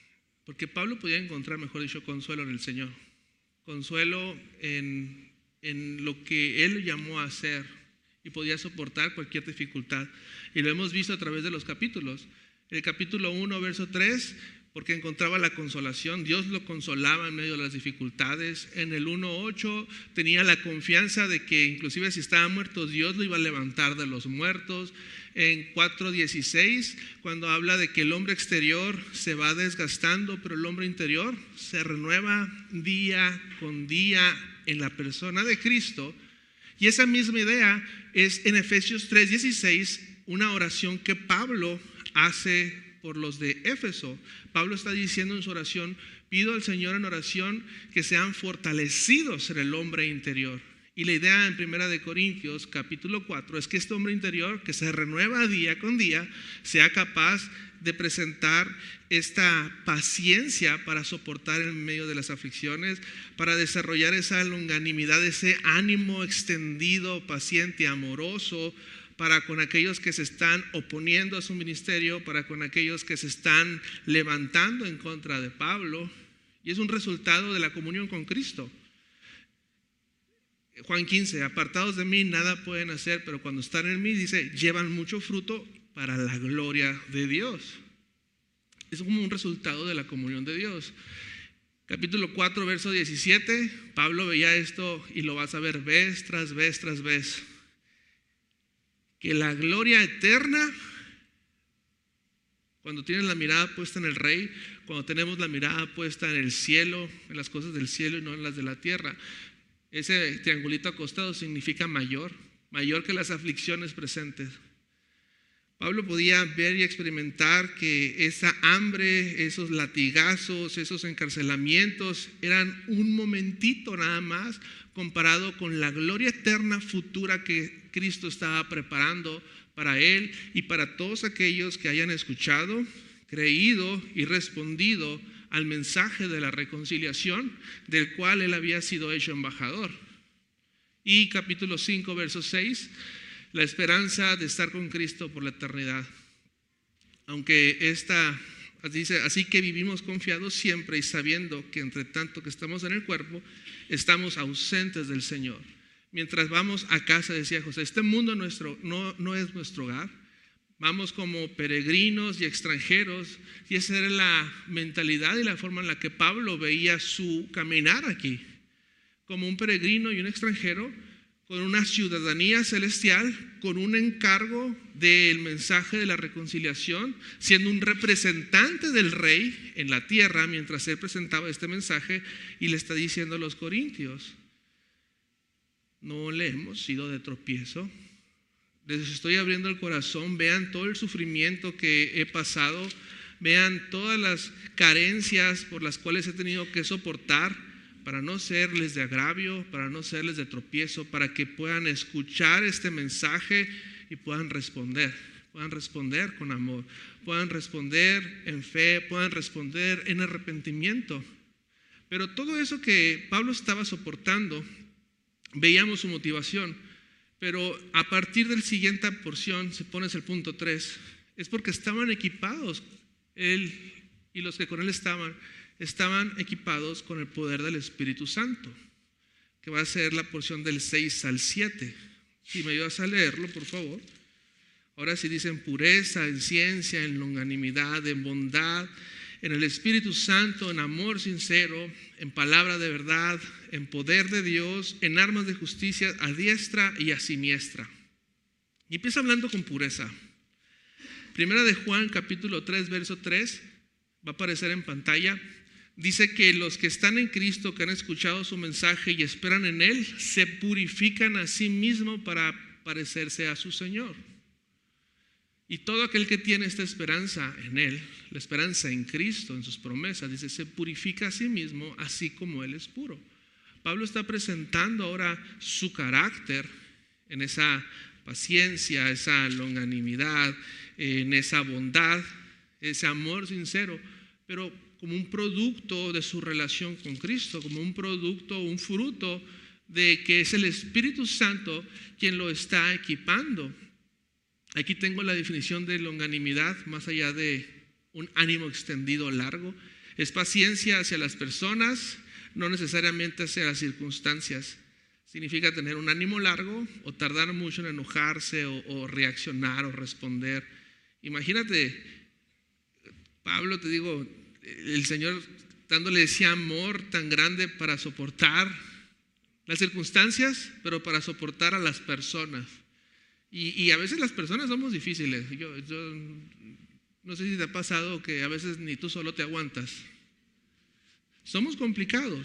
mejor dicho, consuelo en el Señor? Consuelo en lo que Él llamó a hacer, y podía soportar cualquier dificultad. Y lo hemos visto a través de los capítulos. El capítulo 1, verso 3, porque encontraba la consolación, Dios lo consolaba en medio de las dificultades. En el 1:8 tenía la confianza de que inclusive si estaba muerto, Dios lo iba a levantar de los muertos. En 4:16, cuando habla de que el hombre exterior se va desgastando, pero el hombre interior se renueva día con día en la persona de Cristo. Y esa misma idea es en Efesios 3:16, una oración que Pablo hace por los de Éfeso. Pablo está diciendo en su oración: pido al Señor en oración que sean fortalecidos en el hombre interior. Y la idea en 1 Corintios capítulo 4 es que este hombre interior, que se renueva día con día, sea capaz de presentar esta paciencia para soportar en medio de las aflicciones, para desarrollar esa longanimidad, ese ánimo extendido, paciente, amoroso, para con aquellos que se están oponiendo a su ministerio, para con aquellos que se están levantando en contra de Pablo. Y es un resultado de la comunión con Cristo. Juan 15, apartados de mí nada pueden hacer, pero cuando están en mí, dice, llevan mucho fruto para la gloria de Dios. Es como un resultado de la comunión de Dios. Capítulo 4, verso 17, Pablo veía esto y lo vas a ver vez tras vez tras vez. Que la gloria eterna, cuando tienes la mirada puesta en el Rey, cuando tenemos la mirada puesta en el cielo, en las cosas del cielo y no en las de la tierra, ese triangulito acostado significa mayor que las aflicciones presentes. Pablo podía ver y experimentar que esa hambre, esos latigazos, esos encarcelamientos eran un momentito nada más comparado con la gloria eterna futura que Cristo estaba preparando para él y para todos aquellos que hayan escuchado, creído y respondido al mensaje de la reconciliación del cual él había sido hecho embajador. Y capítulo 5, verso 6, la esperanza de estar con Cristo por la eternidad. Aunque dice, así que vivimos confiados siempre y sabiendo que entre tanto que estamos en el cuerpo, estamos ausentes del Señor. Mientras vamos a casa, decía José, este mundo no es nuestro hogar. Vamos como peregrinos y extranjeros, y esa era la mentalidad y la forma en la que Pablo veía su caminar aquí, como un peregrino y un extranjero, con una ciudadanía celestial, con un encargo del mensaje de la reconciliación, siendo un representante del rey en la tierra, mientras él presentaba este mensaje y le está diciendo a los corintios, no le hemos sido de tropiezo. Les estoy abriendo el corazón, vean todo el sufrimiento que he pasado, vean todas las carencias por las cuales he tenido que soportar para no serles de agravio, para no serles de tropiezo, para que puedan escuchar este mensaje y puedan responder con amor, puedan responder en fe, puedan responder en arrepentimiento. Pero todo eso que Pablo estaba soportando, veíamos su motivación. Pero a partir del siguiente porción, si pones el punto 3, es porque estaban equipados, él y los que con él estaban equipados con el poder del Espíritu Santo, que va a ser la porción del 6 al 7. Si me ayudas a leerlo, por favor. Ahora sí dice en pureza, en ciencia, en longanimidad, en bondad, en el Espíritu Santo, en amor sincero, en palabra de verdad, en poder de Dios, en armas de justicia a diestra y a siniestra. Y empieza hablando con pureza. Primera de Juan, capítulo 3, verso 3, va a aparecer en pantalla. Dice que los que están en Cristo, que han escuchado su mensaje y esperan en Él, se purifican a sí mismos para parecerse a su Señor. Y todo aquel que tiene esta esperanza en Él, la esperanza en Cristo, en sus promesas, dice, se purifica a sí mismo así como Él es puro. Pablo está presentando ahora su carácter en esa paciencia, esa longanimidad, en esa bondad, ese amor sincero, pero como un producto de su relación con Cristo, como un producto, un fruto de que es el Espíritu Santo quien lo está equipando. Aquí tengo la definición de longanimidad, más allá de un ánimo extendido largo. Es paciencia hacia las personas, no necesariamente hacia las circunstancias. Significa tener un ánimo largo o tardar mucho en enojarse o reaccionar o responder. Imagínate, Pablo, te digo, el Señor dándole ese amor tan grande para soportar las circunstancias, pero para soportar a las personas. Y a veces las personas somos difíciles. Yo no sé si te ha pasado que a veces ni tú solo te aguantas. Somos complicados.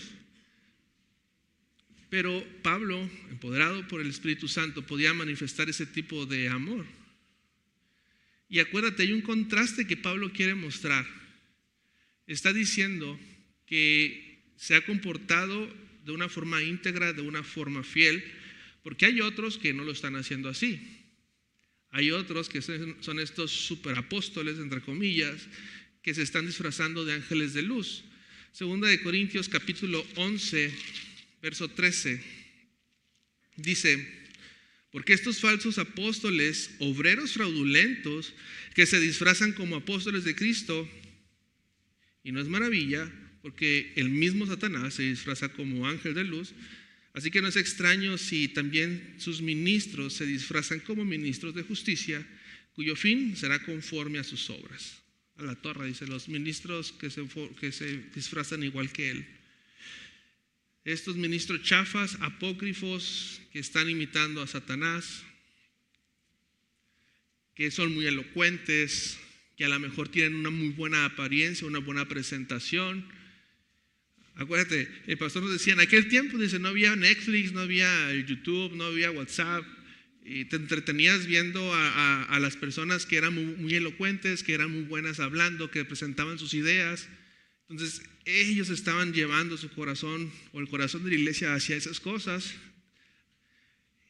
Pero Pablo, empoderado por el Espíritu Santo, podía manifestar ese tipo de amor. Y acuérdate, hay un contraste que Pablo quiere mostrar. Está diciendo que se ha comportado de una forma íntegra, de una forma fiel, porque hay otros que no lo están haciendo así. Hay otros que son estos superapóstoles, entre comillas, que se están disfrazando de ángeles de luz. Segunda de Corintios, capítulo 11, verso 13, dice, porque estos falsos apóstoles, obreros fraudulentos, que se disfrazan como apóstoles de Cristo, y no es maravilla, porque el mismo Satanás se disfraza como ángel de luz, así que no es extraño si también sus ministros se disfrazan como ministros de justicia, cuyo fin será conforme a sus obras. A la torre, dice, los ministros que se disfrazan igual que él. Estos ministros chafas, apócrifos, que están imitando a Satanás, que son muy elocuentes, que a lo mejor tienen una muy buena apariencia, una buena presentación. Acuérdate, el pastor nos decía, en aquel tiempo, dice, no había Netflix, no había YouTube, no había WhatsApp, y te entretenías viendo a las personas que eran muy elocuentes, que eran muy buenas hablando, que presentaban sus ideas. Entonces, ellos estaban llevando su corazón, o el corazón de la iglesia, hacia esas cosas.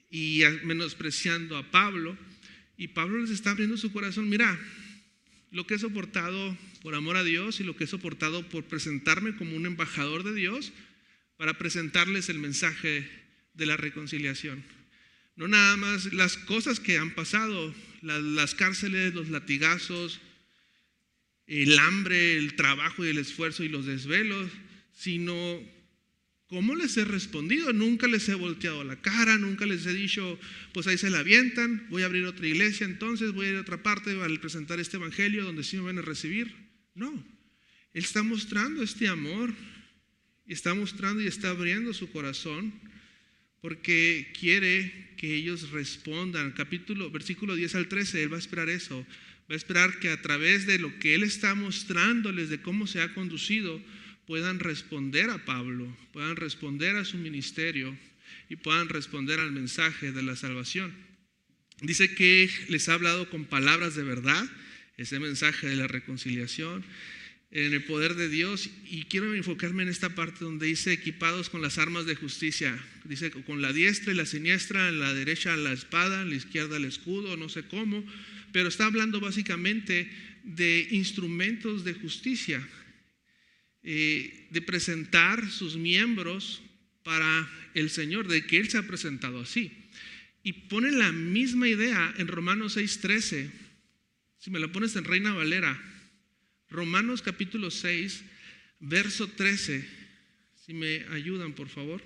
y menospreciando a Pablo. Y Pablo les está abriendo su corazón. Mira, lo que he soportado por amor a Dios y lo que he soportado por presentarme como un embajador de Dios para presentarles el mensaje de la reconciliación. No nada más las cosas que han pasado, las cárceles, los latigazos, el hambre, el trabajo y el esfuerzo y los desvelos, sino cómo les he respondido. Nunca les he volteado la cara, nunca les he dicho, pues ahí se la avientan, voy a abrir otra iglesia, entonces voy a ir a otra parte al presentar este evangelio donde sí me van a recibir. No, Él está mostrando este amor, y está mostrando y está abriendo su corazón porque quiere que ellos respondan. Versículo 10 al 13, Él va a esperar eso. Va a esperar que a través de lo que Él está mostrándoles de cómo se ha conducido, puedan responder a Pablo, puedan responder a su ministerio y puedan responder al mensaje de la salvación. Dice que les ha hablado con palabras de verdad, ese mensaje de la reconciliación, en el poder de Dios. Y quiero enfocarme en esta parte donde dice equipados con las armas de justicia. Dice con la diestra y la siniestra, en la derecha la espada, en la izquierda el escudo, no sé cómo, pero está hablando básicamente de instrumentos de justicia, de presentar sus miembros para el Señor, de que Él se ha presentado así. Y pone la misma idea en Romanos 6:13. Si me la pones en Reina Valera, Romanos capítulo 6, verso 13, si me ayudan por favor.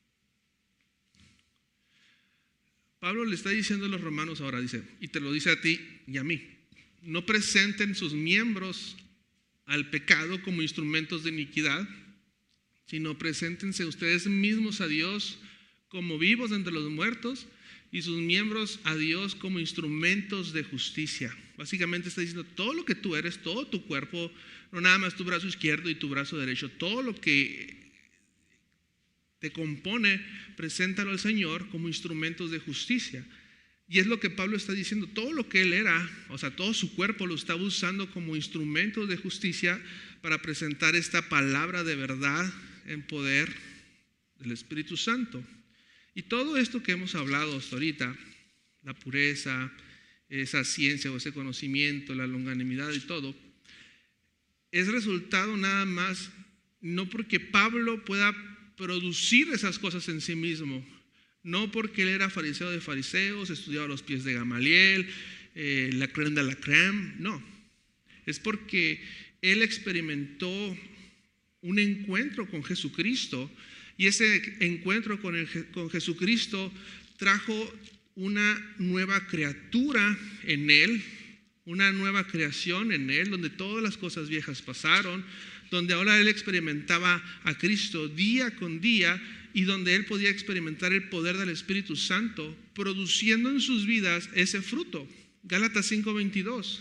Pablo le está diciendo a los romanos ahora, dice, y te lo dice a ti y a mí: no presenten sus miembros al pecado como instrumentos de iniquidad, sino preséntense ustedes mismos a Dios como vivos entre los muertos y sus miembros a Dios como instrumentos de justicia. Básicamente está diciendo todo lo que tú eres, todo tu cuerpo, no nada más tu brazo izquierdo y tu brazo derecho, todo lo que te compone, preséntalo al Señor como instrumentos de justicia. Y es lo que Pablo está diciendo, todo lo que él era, o sea, todo su cuerpo lo estaba usando como instrumentos de justicia para presentar esta palabra de verdad en poder del Espíritu Santo. Y todo esto que hemos hablado hasta ahorita, la pureza, esa ciencia o ese conocimiento, la longanimidad y todo, es resultado nada más, no porque Pablo pueda producir esas cosas en sí mismo, no porque él era fariseo de fariseos, estudiaba a los pies de Gamaliel, la crème de la crème, no. Es porque él experimentó un encuentro con Jesucristo, y ese encuentro con Jesucristo trajo una nueva criatura en él, una nueva creación en él, donde todas las cosas viejas pasaron, donde ahora él experimentaba a Cristo día con día, y donde él podía experimentar el poder del Espíritu Santo, produciendo en sus vidas ese fruto. Gálatas 5:22.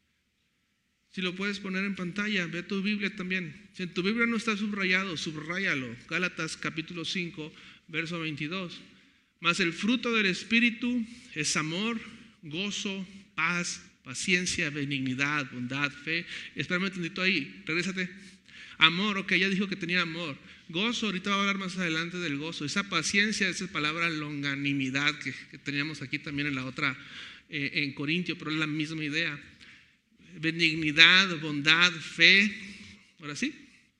Si lo puedes poner en pantalla, ve tu Biblia también. Si en tu Biblia no está subrayado, subráyalo. Gálatas capítulo 5, verso 22. Mas el fruto del Espíritu es amor, gozo, paz, paciencia, benignidad, bondad, fe. Espérame un tantito ahí, regrésate. Amor, ok, ya dijo que tenía amor. Gozo, ahorita va a hablar más adelante del gozo. Esa paciencia, esa palabra longanimidad que teníamos aquí también en la otra, en Corintio, pero es la misma idea. Benignidad, bondad, fe. Ahora sí.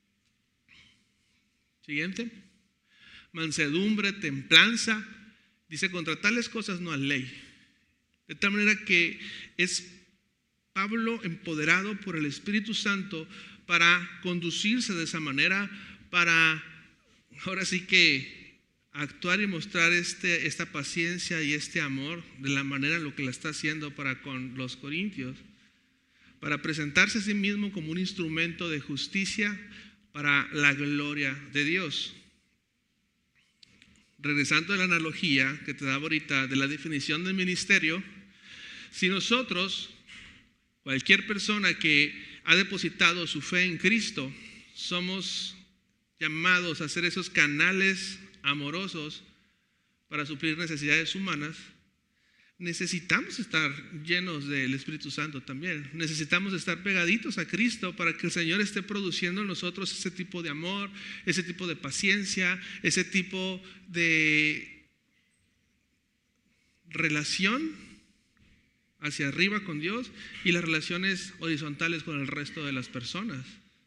Siguiente. Mansedumbre, templanza. Dice, contra tales cosas no hay ley. De tal manera que es Pablo empoderado por el Espíritu Santo para conducirse de esa manera, para ahora sí que actuar y mostrar esta paciencia y este amor de la manera en lo que la está haciendo para con los corintios, para presentarse a sí mismo como un instrumento de justicia para la gloria de Dios. Regresando a la analogía que te daba ahorita de la definición del ministerio, si nosotros, cualquier persona que ha depositado su fe en Cristo, somos llamados a ser esos canales amorosos para suplir necesidades humanas, necesitamos estar llenos del Espíritu Santo también. Necesitamos estar pegaditos a Cristo para que el Señor esté produciendo en nosotros ese tipo de amor, ese tipo de paciencia, ese tipo de relación hacia arriba con Dios y las relaciones horizontales con el resto de las personas.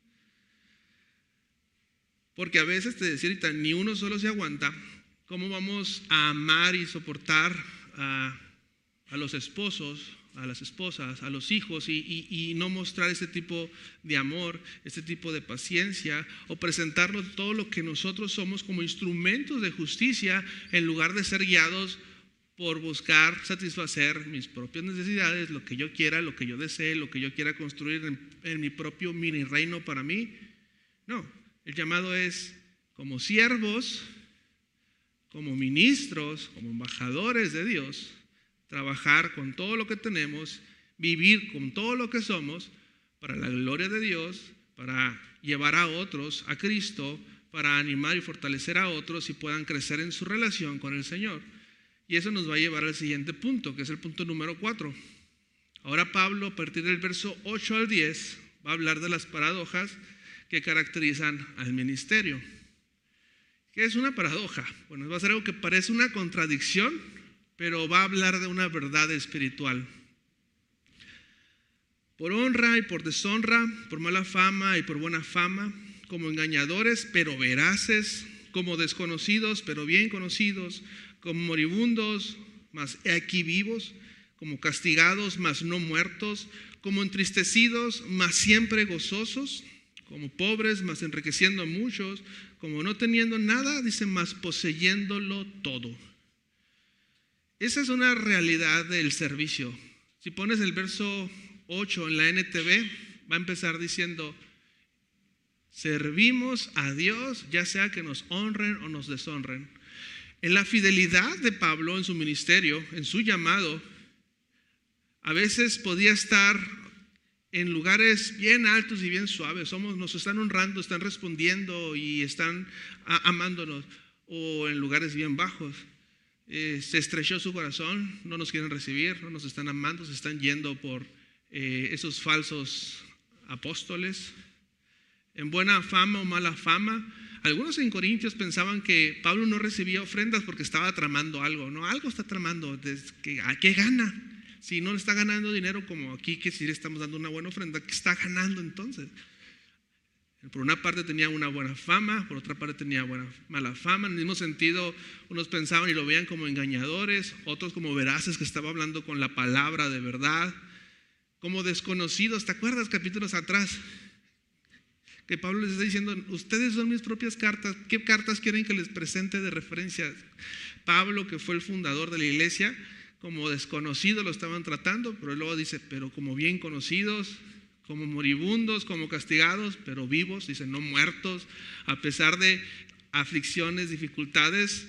Porque a veces, te decía ahorita, ni uno solo se aguanta. ¿Cómo vamos a amar y soportar a los esposos, a las esposas, a los hijos y no mostrar este tipo de amor, este tipo de paciencia, o presentarnos todo lo que nosotros somos como instrumentos de justicia en lugar de ser guiados por buscar satisfacer mis propias necesidades, lo que yo quiera, lo que yo desee, lo que yo quiera construir en mi propio mini reino para mí? No, el llamado es como siervos, como ministros, como embajadores de Dios, trabajar con todo lo que tenemos, vivir con todo lo que somos para la gloria de Dios, para llevar a otros a Cristo, para animar y fortalecer a otros y puedan crecer en su relación con el Señor. Y eso nos va a llevar al siguiente punto, que es el punto número 4. Ahora Pablo, a partir del verso 8 al 10, va a hablar de las paradojas que caracterizan al ministerio. ¿Qué es una paradoja? Bueno, va a ser algo que parece una contradicción, pero va a hablar de una verdad espiritual. Por honra y por deshonra, por mala fama y por buena fama, como engañadores pero veraces, como desconocidos pero bien conocidos, como moribundos mas aquí vivos, como castigados mas no muertos, como entristecidos mas siempre gozosos, como pobres mas enriqueciendo a muchos, como no teniendo nada, dice, mas poseyéndolo todo. Esa es una realidad del servicio. Si pones el verso 8 en la NTV, va a empezar diciendo: servimos a Dios, ya sea que nos honren o nos deshonren. En la fidelidad de Pablo en su ministerio, en su llamado, a veces podía estar en lugares bien altos y bien suaves. Nos están honrando, están respondiendo y están amándonos. O en lugares bien bajos. Se estrechó su corazón, no nos quieren recibir, no nos están amando, se están yendo por esos falsos apóstoles. En buena fama o mala fama. Algunos en Corintios pensaban que Pablo no recibía ofrendas porque estaba tramando algo. No, algo está tramando. ¿A qué gana? Si no le está ganando dinero como aquí, que si le estamos dando una buena ofrenda, ¿qué está ganando entonces? Por una parte tenía una buena fama, por otra parte tenía mala fama. En el mismo sentido, unos pensaban y lo veían como engañadores, otros como veraces, que estaba hablando con la palabra de verdad, como desconocidos. ¿Te acuerdas capítulos atrás? Que Pablo les está diciendo: ustedes son mis propias cartas, ¿qué cartas quieren que les presente de referencia? Pablo, que fue el fundador de la iglesia, como desconocido lo estaban tratando, pero luego dice: pero como bien conocidos, como moribundos, como castigados, pero vivos, dice, no muertos, a pesar de aflicciones, dificultades,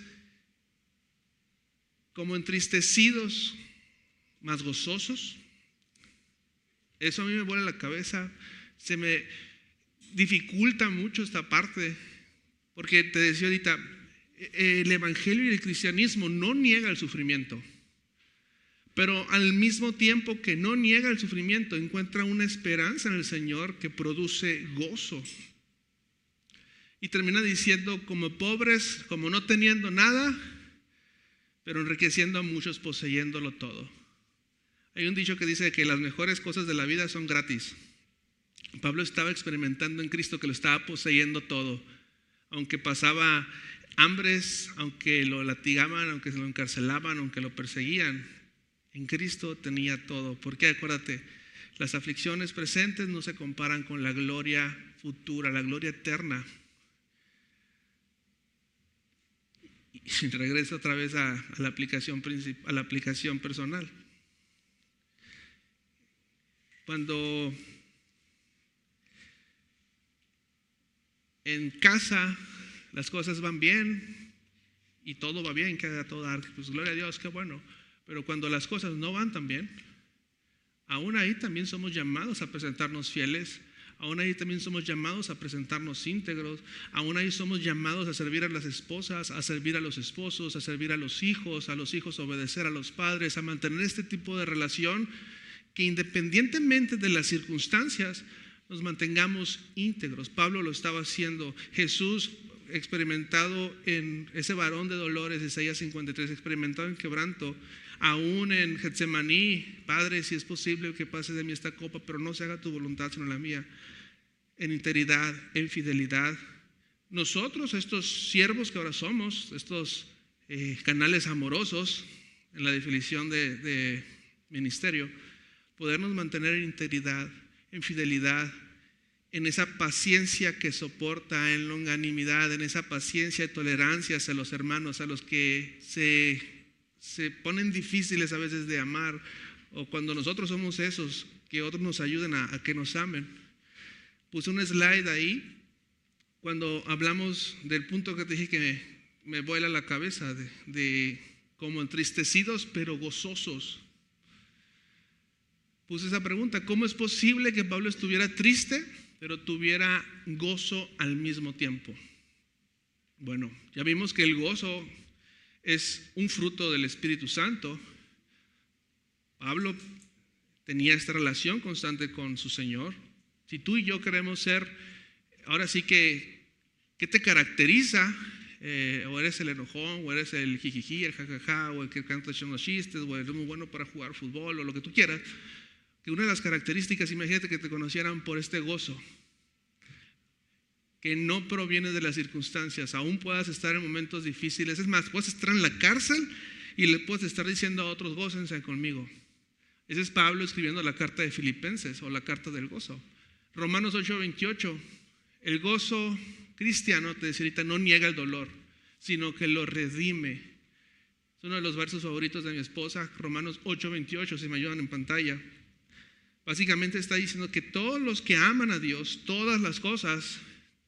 como entristecidos, más gozosos. Eso a mí me vuela la cabeza, se me dificulta mucho esta parte, porque te decía ahorita, el evangelio y el cristianismo no niega el sufrimiento, pero al mismo tiempo que no niega el sufrimiento, encuentra una esperanza en el Señor que produce gozo. Y termina diciendo: como pobres, como no teniendo nada, pero enriqueciendo a muchos, poseyéndolo todo. Hay un dicho que dice que las mejores cosas de la vida son gratis. Pablo estaba experimentando en Cristo que lo estaba poseyendo todo, aunque pasaba hambres, aunque lo latigaban, aunque se lo encarcelaban, aunque lo perseguían. En Cristo tenía todo. Porque acuérdate, las aflicciones presentes no se comparan con la gloria futura, la gloria eterna. Y regreso otra vez a la aplicación personal. Cuando en casa las cosas van bien y todo va bien, queda todo dar, pues gloria a Dios, qué bueno. Pero cuando las cosas no van tan bien, aún ahí también somos llamados a presentarnos fieles, aún ahí también somos llamados a presentarnos íntegros, aún ahí somos llamados a servir a las esposas, a servir a los esposos, a servir a los hijos obedecer a los padres, a mantener este tipo de relación que independientemente de las circunstancias nos mantengamos íntegros. Pablo lo estaba haciendo. Jesús, experimentado en ese varón de dolores, Isaías 53, experimentado en quebranto, Aún en Getsemaní, Padre, si es posible que pase de mí esta copa, pero no se haga tu voluntad sino la mía. En integridad, en fidelidad. Nosotros, estos siervos que ahora somos, estos canales amorosos, en la definición de ministerio, podernos mantener en integridad, en fidelidad, en esa paciencia que soporta, en longanimidad, en esa paciencia y tolerancia hacia los hermanos, a los que se ponen difíciles a veces de amar, o cuando nosotros somos esos, que otros nos ayuden a que nos amen. Puse un slide ahí, cuando hablamos del punto que te dije que me vuela la cabeza, de como entristecidos pero gozosos. Puse esa pregunta, ¿cómo es posible que Pablo estuviera triste pero tuviera gozo al mismo tiempo? Bueno, ya vimos que el gozo es un fruto del Espíritu Santo. Pablo tenía esta relación constante con su Señor. Si tú y yo queremos ser, ahora sí que, ¿qué te caracteriza? O eres el enojón, o eres el jijiji, el jajaja, o el que canta echando chistes, o eres muy bueno para jugar fútbol, o lo que tú quieras. Que una de las características, imagínate que te conocieran por este gozo, que no proviene de las circunstancias. Aún puedas estar en momentos difíciles. Es más, puedes estar en la cárcel y le puedes estar diciendo a otros, gócense conmigo. Ese es Pablo escribiendo la carta de Filipenses, o la carta del gozo. Romanos 8:28, el gozo cristiano, te decía ahorita, no niega el dolor, sino que lo redime. Es uno de los versos favoritos de mi esposa, Romanos 8:28, si me ayudan en pantalla. Básicamente está diciendo que todos los que aman a Dios, todas las cosas,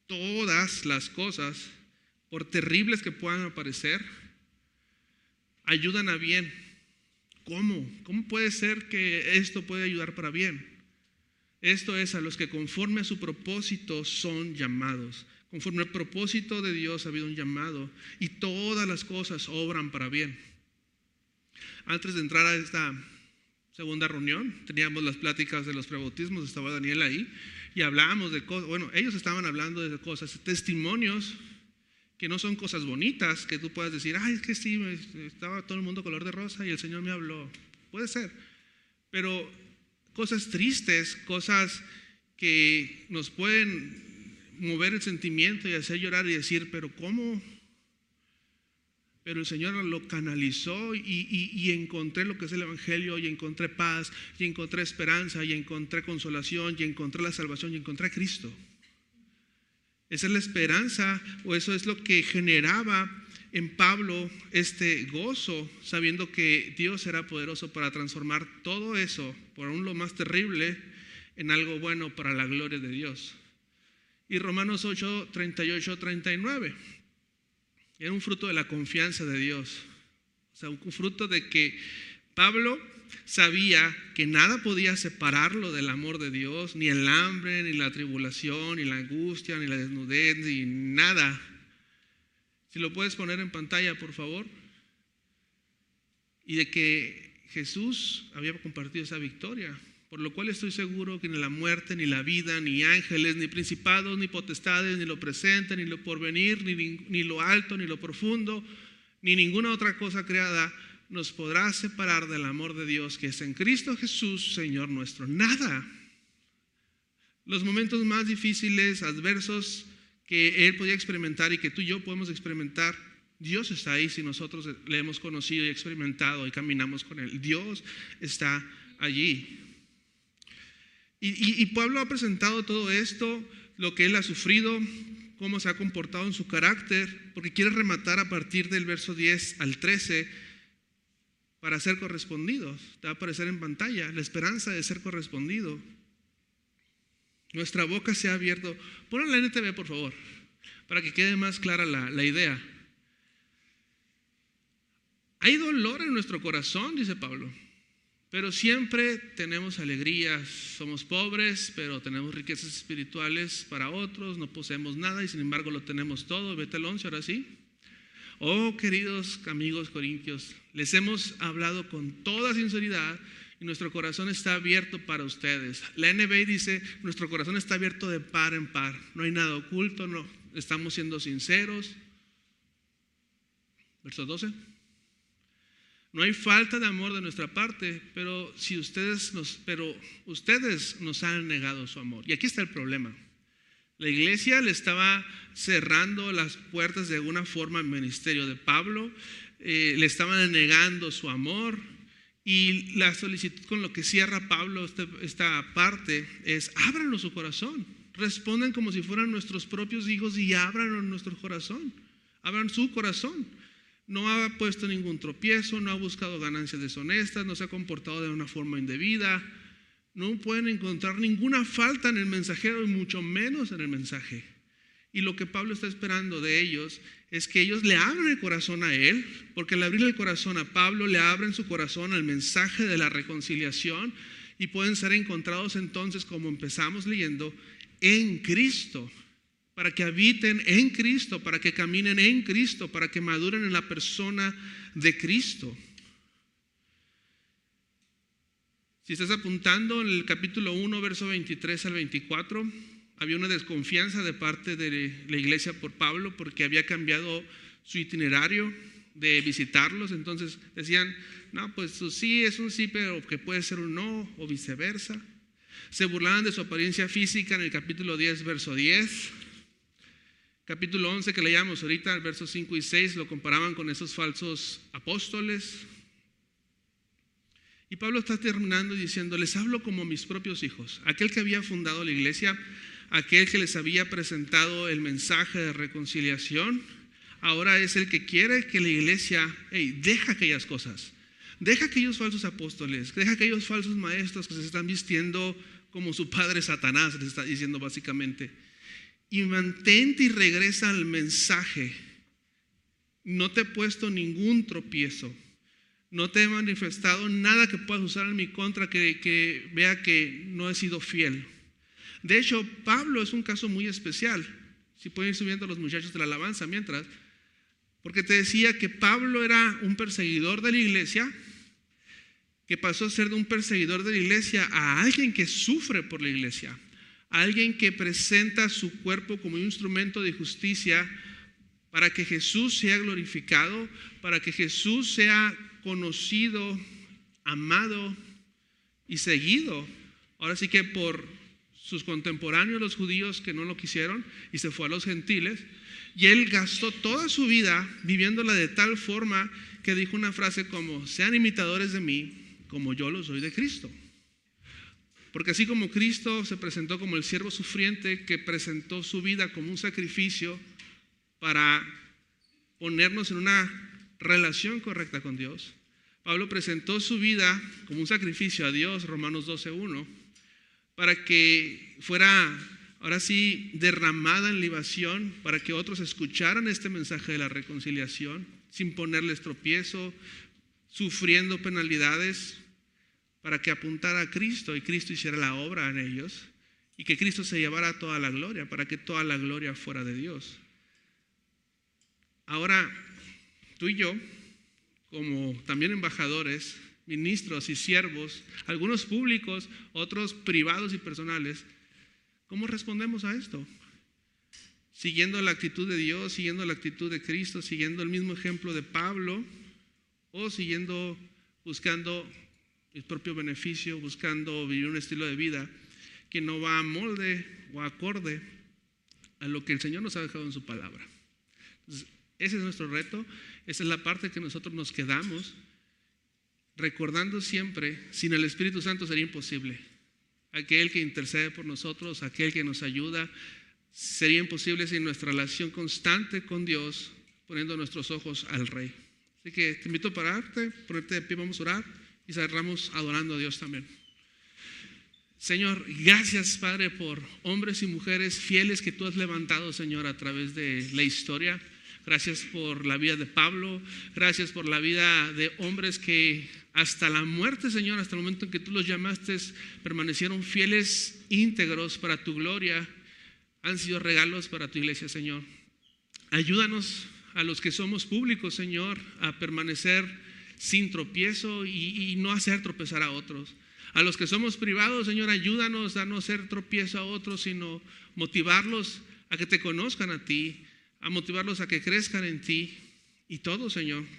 por terribles que puedan parecer, ayudan a bien. ¿Cómo? ¿Cómo puede ser que esto puede ayudar para bien? Esto es a los que conforme a su propósito son llamados. Conforme al propósito de Dios ha habido un llamado y todas las cosas obran para bien. Antes de entrar a esta segunda reunión, teníamos las pláticas de los prebautismos, estaba Daniel ahí y hablábamos de cosas, bueno, ellos estaban hablando de cosas, testimonios que no son cosas bonitas, que tú puedas decir, ay, es que sí, estaba todo el mundo color de rosa y el Señor me habló. Puede ser, pero cosas tristes, cosas que nos pueden mover el sentimiento y hacer llorar y decir, pero ¿cómo? Pero el Señor lo canalizó y encontré lo que es el Evangelio, y encontré paz, y encontré esperanza, y encontré consolación, y encontré la salvación, y encontré a Cristo. Esa es la esperanza, o eso es lo que generaba en Pablo este gozo, sabiendo que Dios era poderoso para transformar todo eso, por aún lo más terrible, en algo bueno para la gloria de Dios. Y Romanos 8:38-39, era un fruto de la confianza de Dios, o sea, un fruto de que Pablo sabía que nada podía separarlo del amor de Dios, ni el hambre, ni la tribulación, ni la angustia, ni la desnudez, ni nada. Si lo puedes poner en pantalla, por favor. Y de que Jesús había compartido esa victoria, por lo cual estoy seguro que ni la muerte, ni la vida, ni ángeles, ni principados, ni potestades, ni lo presente, ni lo porvenir, ni lo alto, ni lo profundo, ni ninguna otra cosa creada nos podrá separar del amor de Dios que es en Cristo Jesús, Señor nuestro. Nada. Los momentos más difíciles, adversos que Él podía experimentar y que tú y yo podemos experimentar, Dios está ahí si nosotros le hemos conocido y experimentado y caminamos con Él. Dios está allí. Y Pablo ha presentado todo esto, lo que él ha sufrido, cómo se ha comportado en su carácter, porque quiere rematar a partir del verso 10 al 13 para ser correspondidos. Te va a aparecer en pantalla la esperanza de ser correspondido. Nuestra boca se ha abierto. Ponlo en la NTV, por favor, para que quede más clara la idea. Hay dolor en nuestro corazón, dice Pablo, pero siempre tenemos alegrías. Somos pobres, pero tenemos riquezas espirituales para otros. No poseemos nada y sin embargo lo tenemos todo. Vete al 11, ahora sí. Oh, queridos amigos corintios, les hemos hablado con toda sinceridad y nuestro corazón está abierto para ustedes. La NBI dice, nuestro corazón está abierto de par en par. No hay nada oculto, no, estamos siendo sinceros. Verso 12. No hay falta de amor de nuestra parte, pero ustedes nos han negado su amor. Y aquí está el problema. La iglesia le estaba cerrando las puertas de alguna forma al ministerio de Pablo, le estaban negando su amor, y la solicitud con lo que cierra Pablo esta parte es: ábranos su corazón, respondan como si fueran nuestros propios hijos y abran nuestro corazón, abran su corazón. No ha puesto ningún tropiezo, no ha buscado ganancias deshonestas, no se ha comportado de una forma indebida. No pueden encontrar ninguna falta en el mensajero y mucho menos en el mensaje. Y lo que Pablo está esperando de ellos es que ellos le abran el corazón a él, porque al abrirle el corazón a Pablo, le abren su corazón al mensaje de la reconciliación y pueden ser encontrados entonces, como empezamos leyendo, en Cristo, para que habiten en Cristo, para que caminen en Cristo, para que maduren en la persona de Cristo. Si estás apuntando, en el capítulo 1, verso 23 al 24, había una desconfianza de parte de la iglesia por Pablo porque había cambiado su itinerario de visitarlos. Entonces decían: no, pues su sí es un sí, pero que puede ser un no, o viceversa. Se burlaban de su apariencia física en el capítulo 10, verso 10. Capítulo 11 que leíamos ahorita, el verso 5 y 6, lo comparaban con esos falsos apóstoles. Y Pablo está terminando diciendo: les hablo como mis propios hijos. Aquel que había fundado la iglesia, aquel que les había presentado el mensaje de reconciliación, ahora es el que quiere que la iglesia, deja aquellas cosas. Deja aquellos falsos apóstoles, deja aquellos falsos maestros que se están vistiendo como su padre Satanás, les está diciendo básicamente. Y mantente y regresa al mensaje. No te he puesto ningún tropiezo. No te he manifestado nada que puedas usar en mi contra que vea que no he sido fiel. De hecho, Pablo es un caso muy especial. Si pueden ir subiendo los muchachos de la alabanza mientras. Porque te decía que Pablo era un perseguidor de la iglesia, que pasó a ser de un perseguidor de la iglesia a alguien que sufre por la iglesia. A alguien que presenta su cuerpo como un instrumento de justicia para que Jesús sea glorificado, para que Jesús sea conocido, amado y seguido. Ahora sí que por sus contemporáneos los judíos que no lo quisieron y se fue a los gentiles, y él gastó toda su vida viviéndola de tal forma que dijo una frase como: sean imitadores de mí como yo lo soy de Cristo. Porque así como Cristo se presentó como el siervo sufriente que presentó su vida como un sacrificio para ponernos en una relación correcta con Dios, Pablo presentó su vida como un sacrificio a Dios, Romanos 12:1, para que fuera ahora sí derramada en libación, para que otros escucharan este mensaje de la reconciliación sin ponerles tropiezo, sufriendo penalidades, para que apuntara a Cristo y Cristo hiciera la obra en ellos y que Cristo se llevara toda la gloria, para que toda la gloria fuera de Dios. Ahora, tú y yo, como también embajadores, ministros y siervos, algunos públicos, otros privados y personales, ¿cómo respondemos a esto? ¿Siguiendo la actitud de Dios, siguiendo la actitud de Cristo, siguiendo el mismo ejemplo de Pablo, o buscando el propio beneficio, buscando vivir un estilo de vida que no va a molde o acorde a lo que el Señor nos ha dejado en su palabra? Entonces, ese es nuestro reto, esa es la parte que nosotros nos quedamos recordando siempre. Sin el Espíritu Santo sería imposible. Aquel que intercede por nosotros, aquel que nos ayuda, sería imposible sin nuestra relación constante con Dios, poniendo nuestros ojos al Rey. Así que te invito a pararte, ponerte de pie, vamos a orar y cerramos adorando a Dios también. Señor, gracias, Padre, por hombres y mujeres fieles que tú has levantado, Señor, a través de la historia. Gracias por la vida de Pablo, gracias por la vida de hombres que hasta la muerte, Señor, hasta el momento en que tú los llamaste, permanecieron fieles, íntegros para tu gloria. Han sido regalos para tu iglesia, Señor. Ayúdanos a los que somos públicos, Señor, a permanecer sin tropiezo y no hacer tropezar a otros. A los que somos privados, Señor, ayúdanos a no hacer tropiezo a otros, sino motivarlos a que te conozcan a ti, a motivarlos a que crezcan en ti. Y todo, Señor,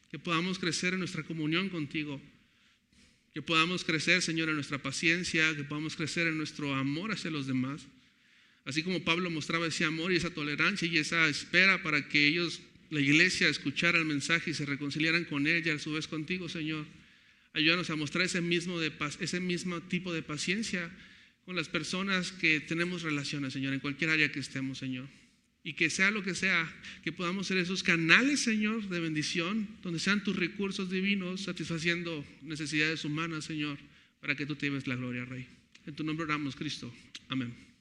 que podamos crecer en nuestra comunión contigo, que podamos crecer, Señor, en nuestra paciencia, que podamos crecer en nuestro amor hacia los demás. Así como Pablo mostraba ese amor y esa tolerancia y esa espera para que ellos, la iglesia, escuchara el mensaje y se reconciliaran con él y a su vez contigo, Señor. Ayúdanos a mostrar ese mismo tipo de paciencia con las personas que tenemos relaciones, Señor, en cualquier área que estemos, Señor. Y que sea lo que sea, que podamos ser esos canales, Señor, de bendición, donde sean tus recursos divinos satisfaciendo necesidades humanas, Señor, para que tú te lleves la gloria, Rey. En tu nombre oramos, Cristo. Amén.